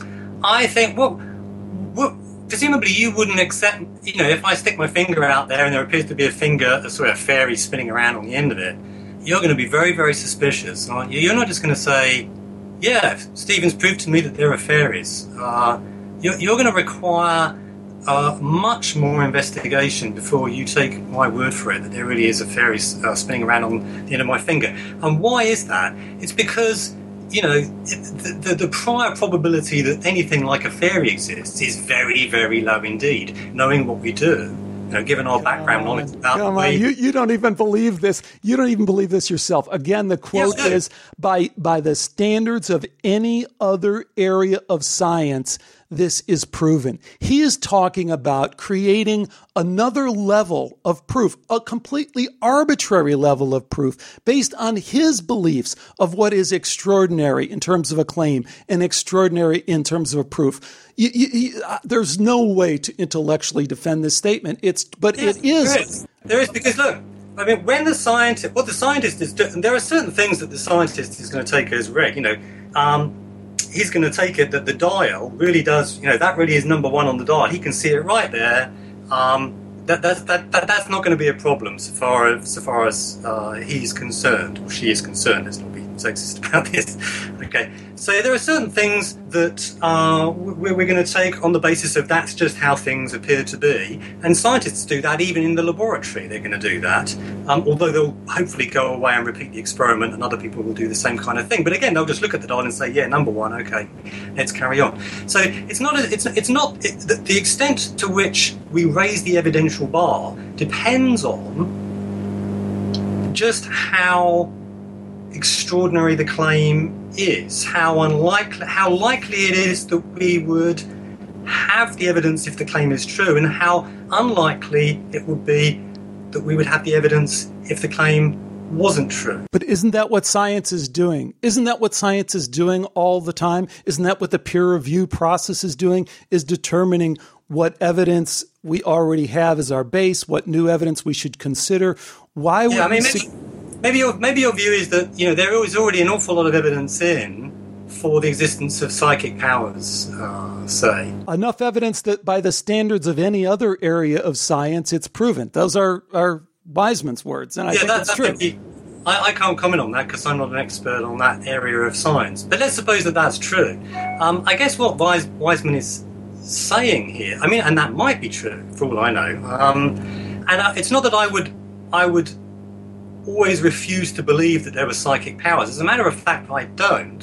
I think, well, well, presumably you wouldn't accept, you know, if I stick my finger out there and there appears to be a finger, a sort of fairy spinning around on the end of it, you're going to be very, very suspicious, aren't you? You're not just going to say, yeah, Stephen's proved to me that there are fairies. Uh, you're, you're going to require Uh, much more investigation before you take my word for it that there really is a fairy uh, spinning around on the end of my finger. And why is that? It's because, you know, it, the, the, the prior probability that anything like a fairy exists is very, very low indeed. Knowing what we do, you know, given our background knowledge about Come the way... on, you, you don't even believe this. You don't even believe this yourself. Again, the quote Yes, is, by by the standards of any other area of science, this is proven. He is talking about creating another level of proof, a completely arbitrary level of proof based on his beliefs of what is extraordinary in terms of a claim and extraordinary in terms of a proof. You, you, you, uh, there's no way to intellectually defend this statement. It's, but Yes, it is. There is. There is, because look, I mean, when the scientist, what the scientist is doing, there are certain things that the scientist is going to take as read, you know, um, he's going to take it that the dial really does, you know, that really is number one on the dial. He can see it right there. Um, that, that, that, that that's not going to be a problem so far as, so far as uh, he's concerned, or she is concerned. Let's not be sexist about this. Okay, so there are certain things that uh, we're, we're going to take on the basis of that's just how things appear to be. And scientists do that even in the laboratory. They're going to do that, um, although they'll hopefully go away and repeat the experiment, and other people will do the same kind of thing. But again, they'll just look at the dial and say, yeah, number one, okay, let's carry on. So it's not, a, it's, it's not it, the, the extent to which we raise the evidential bar depends on just how extraordinary the claim is, how unlikely, how likely it is that we would have the evidence if the claim is true, and how unlikely it would be that we would have the evidence if the claim wasn't true. But isn't that what science is doing? Isn't that what science is doing all the time? Isn't that what the peer review process is doing, is determining what evidence we already have as our base, what new evidence we should consider? Why would yeah, I mean, we... maybe, maybe, your, maybe your view is that, you know, there is already an awful lot of evidence in for the existence of psychic powers, uh, say. Enough evidence that by the standards of any other area of science, it's proven. Those are, are Wiseman's words, and I yeah, think that, that's that true. Be, I, I can't comment on that because I'm not an expert on that area of science. But let's suppose that that's true. Um, I guess what Wise, Wiseman is saying here, I mean, and that might be true for all I know. Um, and uh, it's not that I would, I would always refuse to believe that there were psychic powers. As a matter of fact, I don't.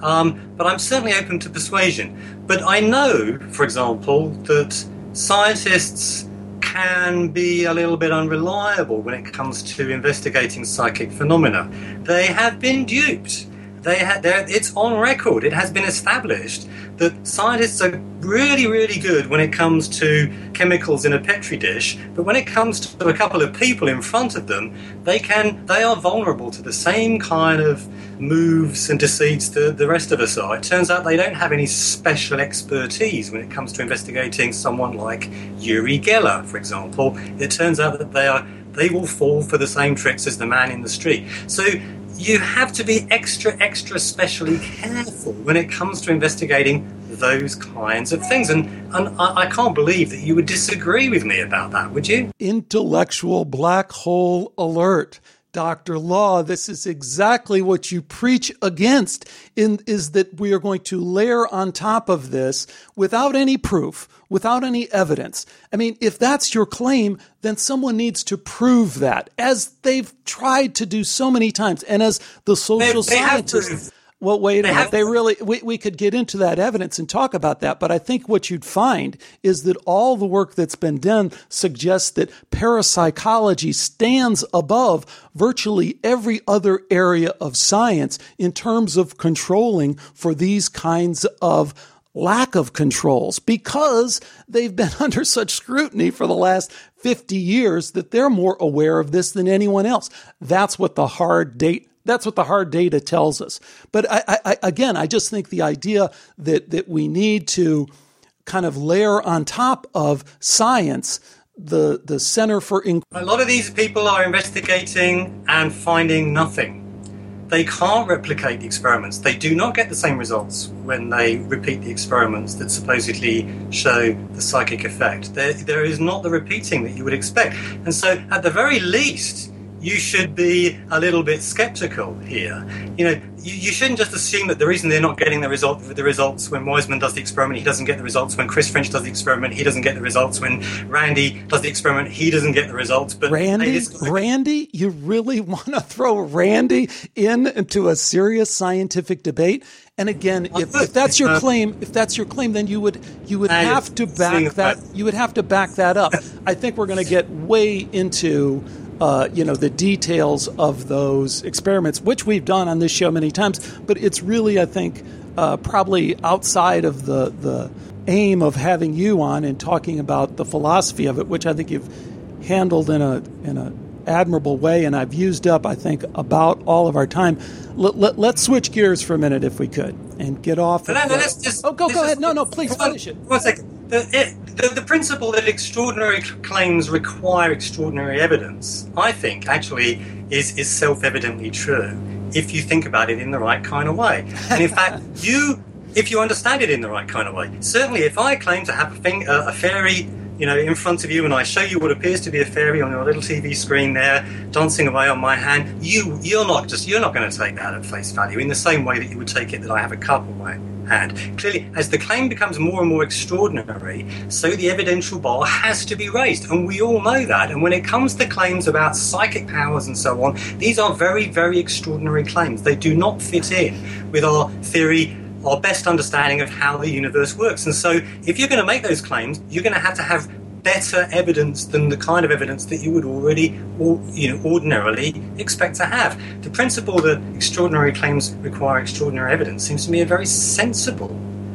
Um, but I'm certainly open to persuasion. But I know, for example, that scientists can be a little bit unreliable when it comes to investigating psychic phenomena. They have been duped. They ha- it's on record. It has been established that scientists are really, really good when it comes to chemicals in a petri dish, but when it comes to a couple of people in front of them, they can they are vulnerable to the same kind of moves and deceits that the rest of us are. It turns out they don't have any special expertise when it comes to investigating someone like Uri Geller, for example. It turns out that they are they will fall for the same tricks as the man in the street. So you have to be extra, extra specially careful when it comes to investigating those kinds of things. And, and I, I can't believe that you would disagree with me about that, would you? Intellectual black hole alert. Doctor Law, this is exactly what you preach against, in, is that we are going to layer on top of this without any proof, without any evidence. I mean, if that's your claim, then someone needs to prove that, as they've tried to do so many times. And as the social they, they scientists... Well, wait a they minute. have- They really, we, we could get into that evidence and talk about that, but I think what you'd find is that all the work that's been done suggests that parapsychology stands above virtually every other area of science in terms of controlling for these kinds of lack of controls, because they've been under such scrutiny for the last fifty years that they're more aware of this than anyone else. That's what the hard date That's what the hard data tells us. But I, I, again, I just think the idea that, that we need to kind of layer on top of science the the Center for... Inc- A lot of these people are investigating and finding nothing. They can't replicate the experiments. They do not get the same results when they repeat the experiments that supposedly show the psychic effect. There, there is not the repeating that you would expect. And so, at the very least, you should be a little bit skeptical here. You know, you, you shouldn't just assume that the reason they're not getting the result the results when Wiseman does the experiment, he doesn't get the results. When Chris French does the experiment, he doesn't get the results. When Randy does the experiment, he doesn't get the results. But Randy, hey, Randy, you really want to throw Randy in into a serious scientific debate? And again, if, if that's your claim, if that's your claim, then you would you would have to back that. You would have to back that up. I think we're going to get way into. Uh, you know, the details of those experiments, which we've done on this show many times, but it's really, I think, uh, probably outside of the the aim of having you on and talking about the philosophy of it, which I think you've handled in a in a admirable way, and I've used up, I think, about all of our time. Let, let, let's switch gears for a minute, if we could, and get off. No, of no, the, let's just, oh, go go ahead. Just, no, no, please one, finish it. One second. The, it, the, the principle that extraordinary claims require extraordinary evidence, I think, actually is, is self-evidently true if you think about it in the right kind of way. And in fact, you, if you understand it in the right kind of way, certainly if I claim to have a, thing, a, a fairy, you know, in front of you, and I show you what appears to be a fairy on your little T V screen there, dancing away on my hand, you, you're not just, you're not going to take that at face value in the same way that you would take it that I have a cup on my hand. Clearly, as the claim becomes more and more extraordinary, so the evidential bar has to be raised, and we all know that. And when it comes to claims about psychic powers and so on, these are very, very extraordinary claims. They do not fit in with our theory, our best understanding of how the universe works. And so if you're going to make those claims, you're going to have to have better evidence than the kind of evidence that you would already, or, you know, ordinarily expect to have. The principle that extraordinary claims require extraordinary evidence seems to me a very sensible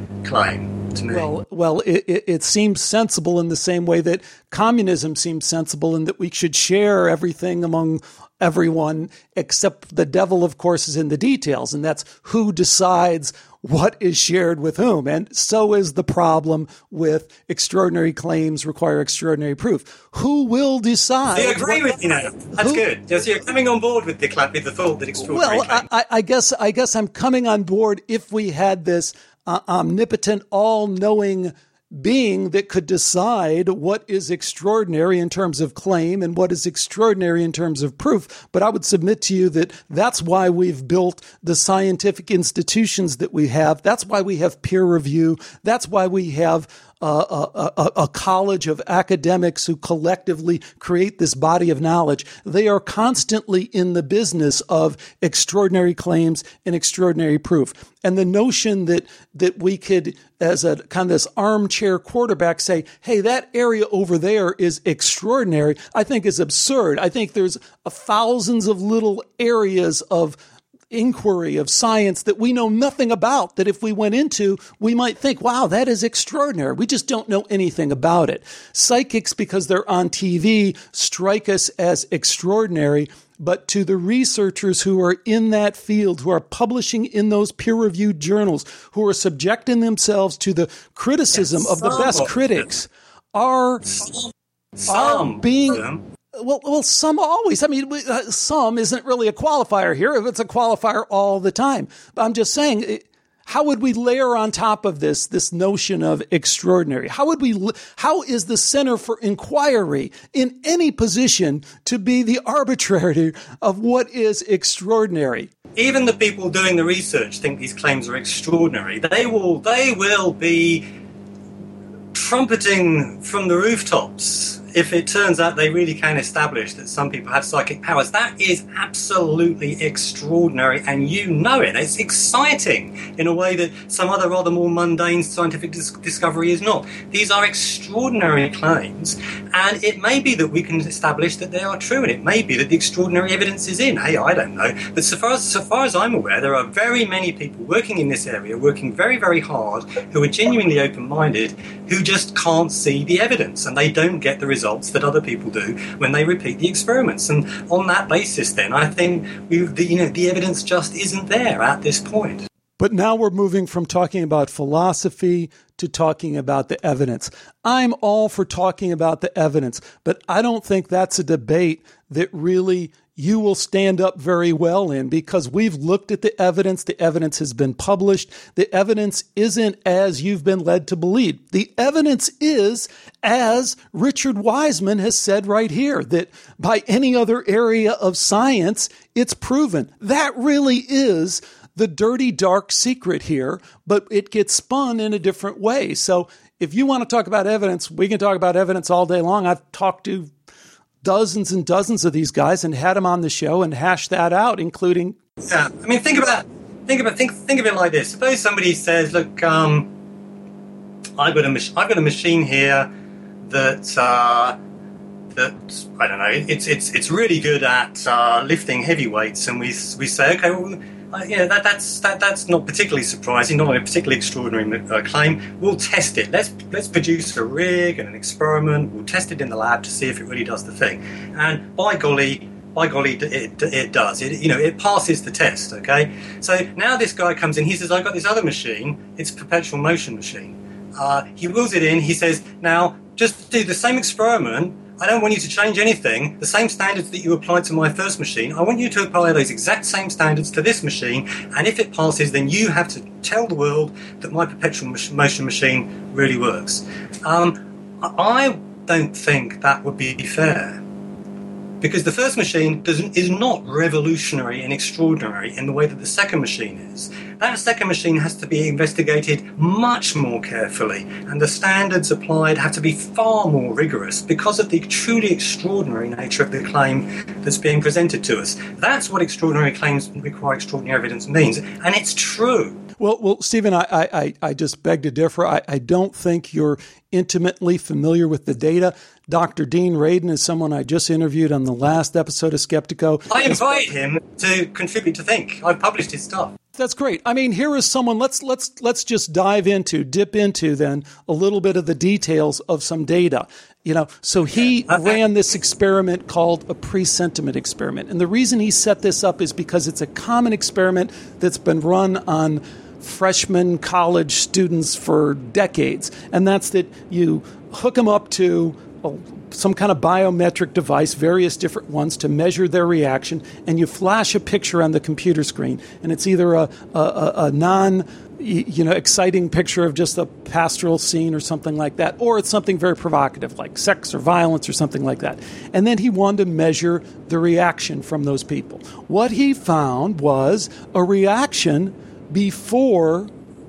claim to me. Well, well, it, it, it seems sensible in the same way that communism seems sensible, in that we should share everything among everyone, except the devil, of course, is in the details, and that's who decides what is shared with whom. And so is the problem with extraordinary claims require extraordinary proof. Who will decide? I agree what, with you now. That's who, good. So you're coming on board with the, with the thought that extraordinary well, claims. I, I guess I guess I'm coming on board if we had this uh, omnipotent, all-knowing being that could decide what is extraordinary in terms of claim and what is extraordinary in terms of proof. But I would submit to you that that's why we've built the scientific institutions that we have. That's why we have peer review. That's why we have a, a, a, a college of academics who collectively create this body of knowledge. They are constantly in the business of extraordinary claims and extraordinary proof. And the notion that that we could, as a kind of this armchair quarterback, say, hey, that area over there is extraordinary, I think is absurd. I think there's a thousands of little areas of inquiry, of science that we know nothing about, that if we went into, we might think, wow, that is extraordinary. We just don't know anything about it. Psychics, because they're on T V, strike us as extraordinary. But to the researchers who are in that field, who are publishing in those peer-reviewed journals, who are subjecting themselves to the criticism yes, of the best of critics, are, some, are being... Well, well, some always. I mean, some isn't really a qualifier here. If it's a qualifier all the time. But I'm just saying, how would we layer on top of this, this notion of extraordinary? How would we, how is the Center for Inquiry in any position to be the arbitrator of what is extraordinary? Even the people doing the research think these claims are extraordinary. They will, they will be trumpeting from the rooftops if it turns out they really can establish that some people have psychic powers. That is absolutely extraordinary, and you know it. It's exciting in a way that some other rather more mundane scientific dis- discovery is not. These are extraordinary claims, and it may be that we can establish that they are true, and it may be that the extraordinary evidence is in. Hey, I don't know. But so far as, so far as I'm aware, there are very many people working in this area, working very, very hard, who are genuinely open-minded, who just can't see the evidence, and they don't get the results that other people do when they repeat the experiments. And on that basis, then, I think we've, the, you know, the evidence just isn't there at this point. But now we're moving from talking about philosophy to talking about the evidence. I'm all for talking about the evidence, but I don't think that's a debate that really you will stand up very well in, because we've looked at the evidence. The evidence has been published. The evidence isn't as you've been led to believe. The evidence is, as Richard Wiseman has said right here, that by any other area of science, it's proven. That really is the dirty, dark secret here, but it gets spun in a different way. So if you want to talk about evidence, we can talk about evidence all day long. I've talked to dozens and dozens of these guys and had them on the show and hashed that out, including... Yeah, I mean, think about, think about, think, think of it like this. Suppose somebody says, "Look, um, I've got a, mach- I've got a machine here that, uh, that I don't know, it's it's it's really good at uh, lifting heavy weights," and we we say, okay, well, uh, yeah, that that's that that's not particularly surprising, not a particularly extraordinary uh, claim. We'll test it. Let's let's produce a rig and an experiment. We'll test it in the lab to see if it really does the thing. And by golly. By golly, it, it does. It, you know, it passes the test, okay? So now this guy comes in, he says, I've got this other machine, it's a perpetual motion machine. Uh, he wheels it in, he says, now, just do the same experiment. I don't want you to change anything. The same standards that you applied to my first machine, I want you to apply those exact same standards to this machine, and if it passes, then you have to tell the world that my perpetual motion machine really works. Um, I don't think that would be fair. Because the first machine doesn't, is not revolutionary and extraordinary in the way that the second machine is. That second machine has to be investigated much more carefully, and the standards applied have to be far more rigorous because of the truly extraordinary nature of the claim that's being presented to us. That's what extraordinary claims require extraordinary evidence means, and it's true. Well, well, Stephen, I, I, I just beg to differ. I, I don't think you're intimately familiar with the data. Doctor Dean Radin is someone I just interviewed on the last episode of Skeptico. I invited him to contribute to Think. I've published his stuff. That's great. I mean, here is someone, let's let's let's just dive into, dip into then a little bit of the details of some data. You know, so he yeah, okay. ran this experiment called a pre-sentiment experiment. And the reason he set this up is because it's a common experiment that's been run on freshman college students for decades. And that's that you hook them up to some kind of biometric device, various different ones, to measure their reaction, and you flash a picture on the computer screen, and it's either a, a, a non, you know, exciting picture of just a pastoral scene or something like that, or it's something very provocative like sex or violence or something like that. And then he wanted to measure the reaction from those people. What he found was a reaction before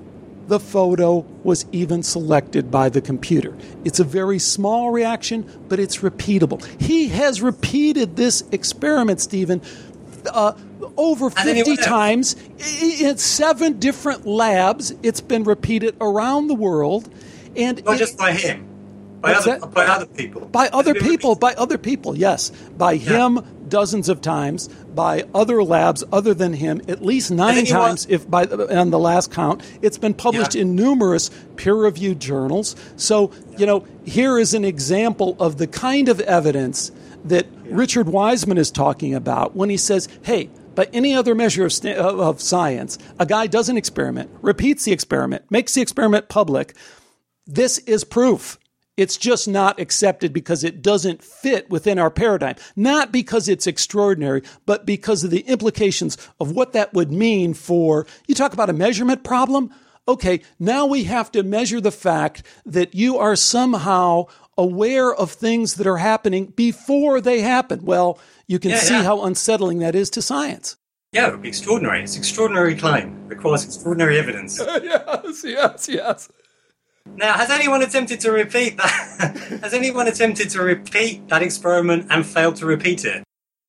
the photo was even selected by the computer. It's a very small reaction, but it's repeatable. He has repeated this experiment, Stephen, uh, over fifty times in seven different labs. It's been repeated around the world. And not it, just by him, by other, by other people. By other people, by other people, yes. By yeah. him dozens of times, by other labs other than him at least nine times, if by on the last count. It's been published yeah. in numerous peer-reviewed journals. So, yeah. you know, here is an example of the kind of evidence that yeah. Richard Wiseman is talking about when he says, hey, by any other measure of, st- of science, a guy does an experiment, repeats the experiment, makes the experiment public. This is proof. It's just not accepted because it doesn't fit within our paradigm. Not because it's extraordinary, but because of the implications of what that would mean for, you talk about a measurement problem? Okay, now we have to measure the fact that you are somehow aware of things that are happening before they happen. Well, you can yeah, see yeah. how unsettling that is to science. Yeah, it would be extraordinary. It's an extraordinary claim. It requires extraordinary evidence. yes, yes, yes. Now, has anyone attempted to repeat that? Has anyone attempted to repeat that experiment and failed to repeat it?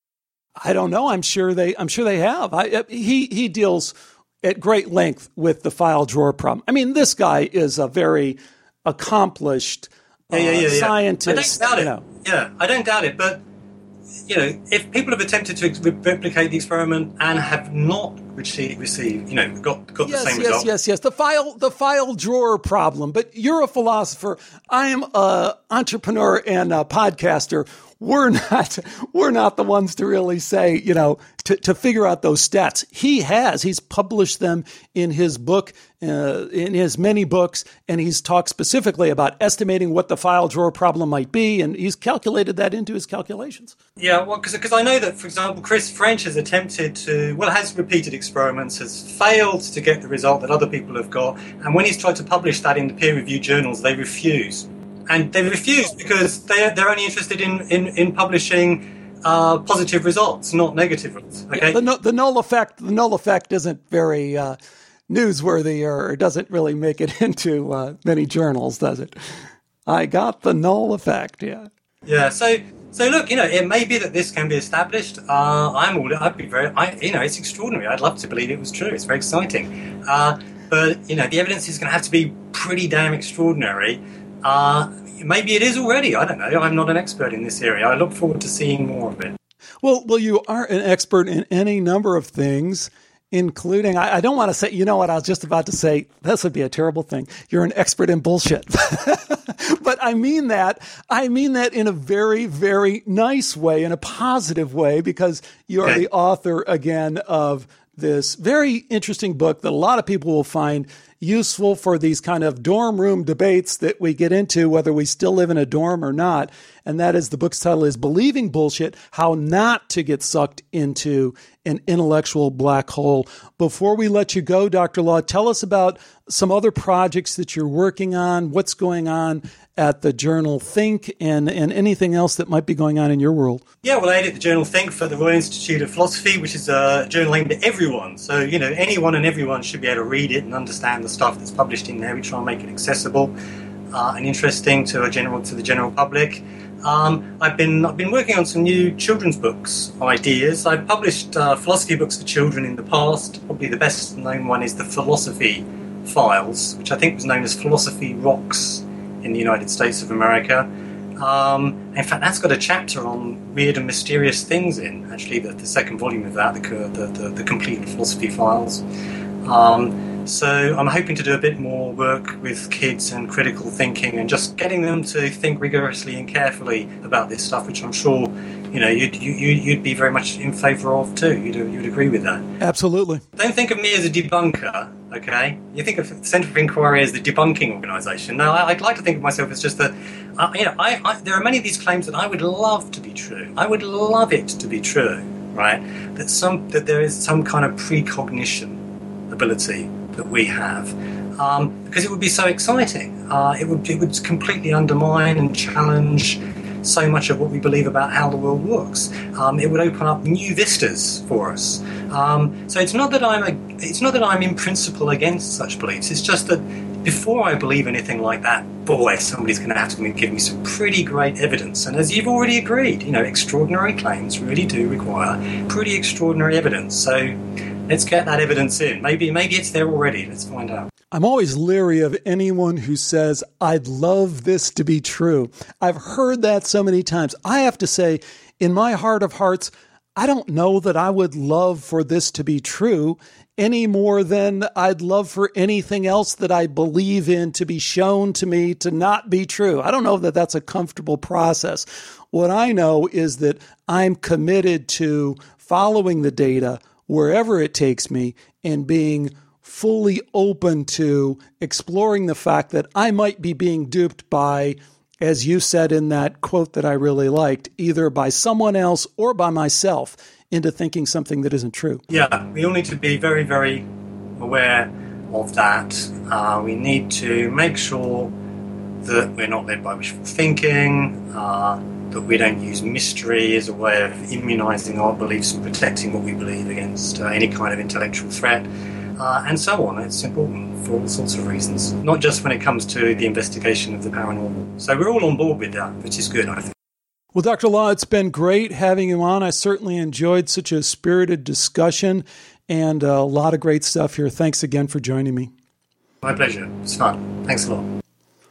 I don't know. I'm sure they. I'm sure they have. I, he he deals at great length with the file drawer problem. I mean, this guy is a very accomplished yeah, yeah, yeah, uh, yeah. scientist. I don't doubt it. You know. Yeah, I don't doubt it. But you know, if people have attempted to replicate the experiment and have not received, received you know, got got yes, the same yes, result. Yes, yes, yes. The file, the file drawer problem. But you're a philosopher. I am an entrepreneur and a podcaster. We're not, we're not the ones to really say, you know, to, to figure out those stats. He has, he's published them in his book, uh, in his many books, and he's talked specifically about estimating what the file drawer problem might be, and he's calculated that into his calculations. Yeah, well, because I know that, for example, Chris French has attempted to, well, has repeated experiments, has failed to get the result that other people have got, and when he's tried to publish that in the peer-reviewed journals, they refuse. And they refuse because they're, they're only interested in, in, in publishing uh, positive results, not negative results. Okay? Yeah, the, the null effect, the null effect isn't very uh, newsworthy, or doesn't really make it into uh, many journals, does it? I got the null effect, yeah. Yeah, so so look, you know, it may be that this can be established. Uh, I'm all, I'd be very, I, you know, it's extraordinary. I'd love to believe it was true. It's very exciting. Uh, but, you know, the evidence is going to have to be pretty damn extraordinary. Uh, maybe it is already. I don't know. I'm not an expert in this area. I look forward to seeing more of it. Well, well, you are an expert in any number of things, including, I, I don't want to say, you know what, I was just about to say, this would be a terrible thing. You're an expert in bullshit. But I mean that, I mean that in a very, very nice way, in a positive way, because you're okay. the author, again, of this very interesting book that a lot of people will find useful for these kind of dorm room debates that we get into, whether we still live in a dorm or not. And that is, the book's title is Believing Bullshit, How Not to Get Sucked into an Intellectual Black Hole. Before we let you go, Doctor Law, tell us about some other projects that you're working on, what's going on at the journal Think, and, and anything else that might be going on in your world. Yeah, well, I edit the journal Think for the Royal Institute of Philosophy, which is a journal aimed at everyone. So, you know, anyone and everyone should be able to read it and understand the stuff that's published in there. We try and make it accessible uh, and interesting to a general to the general public. Um, I've been I've been working on some new children's books ideas. I've published uh, philosophy books for children in the past. Probably the best known one is the Philosophy Files, which I think was known as Philosophy Rocks in the United States of America. Um, in fact, that's got a chapter on weird and mysterious things in, actually, the, the second volume of that, the, the, the, the complete Philosophy Files. Um, so I'm hoping to do a bit more work with kids and critical thinking and just getting them to think rigorously and carefully about this stuff, which I'm sure, you know, you'd, you, you'd be very much in favour of too. You'd, you'd agree with that. Absolutely. Don't think of me as a debunker, okay? You think of the Centre for Inquiry as the debunking organisation. No, I, I'd like to think of myself as just a, uh, you know, I, I, there are many of these claims that I would love to be true. I would love it to be true, right? That some that there is some kind of precognition ability that we have, um, because it would be so exciting. Uh, it would it would completely undermine and challenge so much of what we believe about how the world works. Um, it would open up new vistas for us. Um, so it's not that I'm a, it's not that I'm in principle against such beliefs. It's just that before I believe anything like that, boy, somebody's going to have to give me some pretty great evidence. And as you've already agreed, you know, extraordinary claims really do require pretty extraordinary evidence. So let's get that evidence in. Maybe, maybe it's there already. Let's find out. I'm always leery of anyone who says, I'd love this to be true. I've heard that so many times. I have to say, in my heart of hearts, I don't know that I would love for this to be true any more than I'd love for anything else that I believe in to be shown to me to not be true. I don't know that that's a comfortable process. What I know is that I'm committed to following the data wherever it takes me and being fully open to exploring the fact that I might be being duped by, as you said in that quote that I really liked, either by someone else or by myself into thinking something that isn't true. Yeah, we all need to be very, very aware of that. Uh, we need to make sure that we're not led by wishful thinking, uh, that we don't use mystery as a way of immunizing our beliefs and protecting what we believe against uh, any kind of intellectual threat. Uh, and so on. It's important for all sorts of reasons, not just when it comes to the investigation of the paranormal. So we're all on board with that, which is good, I think. Well, Doctor Law, it's been great having you on. I certainly enjoyed such a spirited discussion and a lot of great stuff here. Thanks again for joining me. My pleasure. It's fun. Thanks a lot.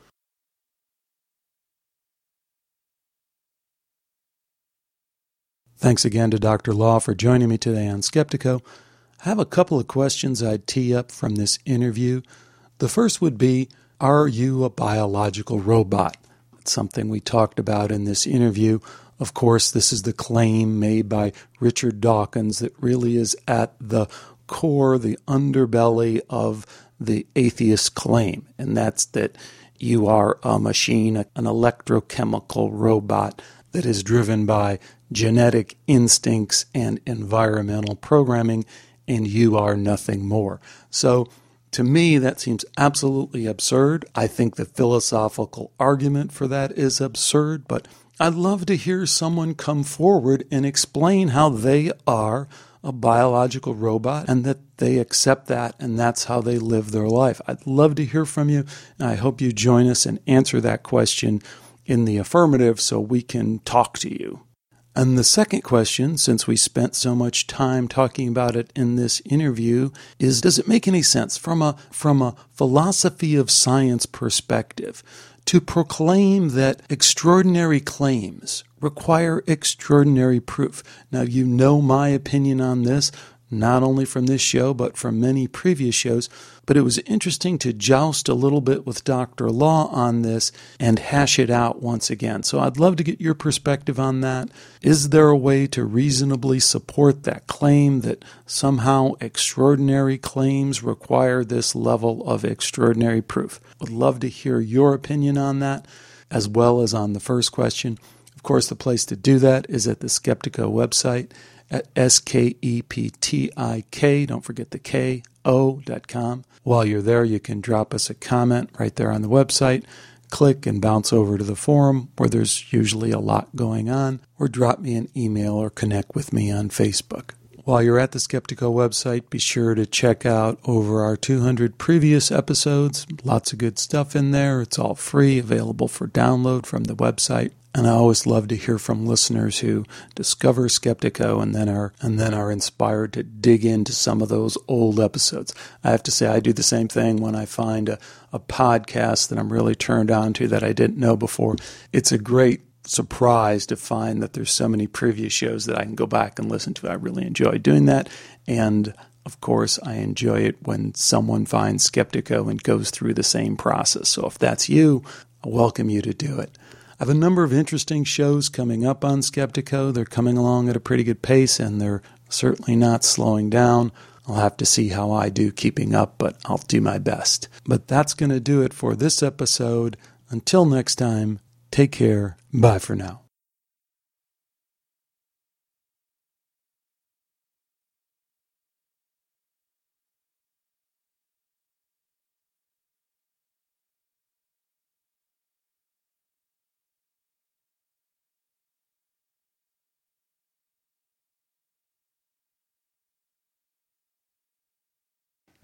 Thanks again to Doctor Law for joining me today on Skeptiko. I have a couple of questions I'd tee up from this interview. The first would be, are you a biological robot? It's something we talked about in this interview. Of course, this is the claim made by Richard Dawkins that really is at the core, the underbelly of the atheist claim, and that's that you are a machine, an electrochemical robot that is driven by genetic instincts and environmental programming, and you are nothing more. So to me, that seems absolutely absurd. I think the philosophical argument for that is absurd, but I'd love to hear someone come forward and explain how they are a biological robot and that they accept that and that's how they live their life. I'd love to hear from you, and I hope you join us and answer that question in the affirmative so we can talk to you. And the second question, since we spent so much time talking about it in this interview, is does it make any sense from a from a philosophy of science perspective to proclaim that extraordinary claims require extraordinary proof? Now, you know my opinion on this, not only from this show, but from many previous shows. But it was interesting to joust a little bit with Doctor Law on this and hash it out once again. So I'd love to get your perspective on that. Is there a way to reasonably support that claim that somehow extraordinary claims require this level of extraordinary proof? Would love to hear your opinion on that, as well as on the first question. Of course, the place to do that is at the Skeptiko website at S K E P T I K, don't forget the K, O dot com. While you're there, you can drop us a comment right there on the website, click and bounce over to the forum where there's usually a lot going on, or drop me an email or connect with me on Facebook. While you're at the Skeptiko website, be sure to check out over our two hundred previous episodes. Lots of good stuff in there. It's all free, available for download from the website. And I always love to hear from listeners who discover Skeptiko and then are and then are inspired to dig into some of those old episodes. I have to say I do the same thing when I find a, a podcast that I'm really turned on to that I didn't know before. It's a great surprise to find that there's so many previous shows that I can go back and listen to. I really enjoy doing that. And of course, I enjoy it when someone finds Skeptiko and goes through the same process. So if that's you, I welcome you to do it. I have a number of interesting shows coming up on Skeptiko. They're coming along at a pretty good pace, and they're certainly not slowing down. I'll have to see how I do keeping up, but I'll do my best. But that's going to do it for this episode. Until next time, take care. Bye for now.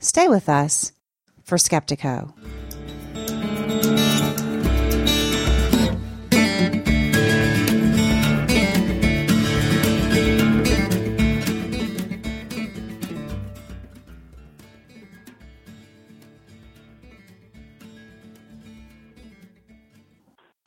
Stay with us for Skeptiko.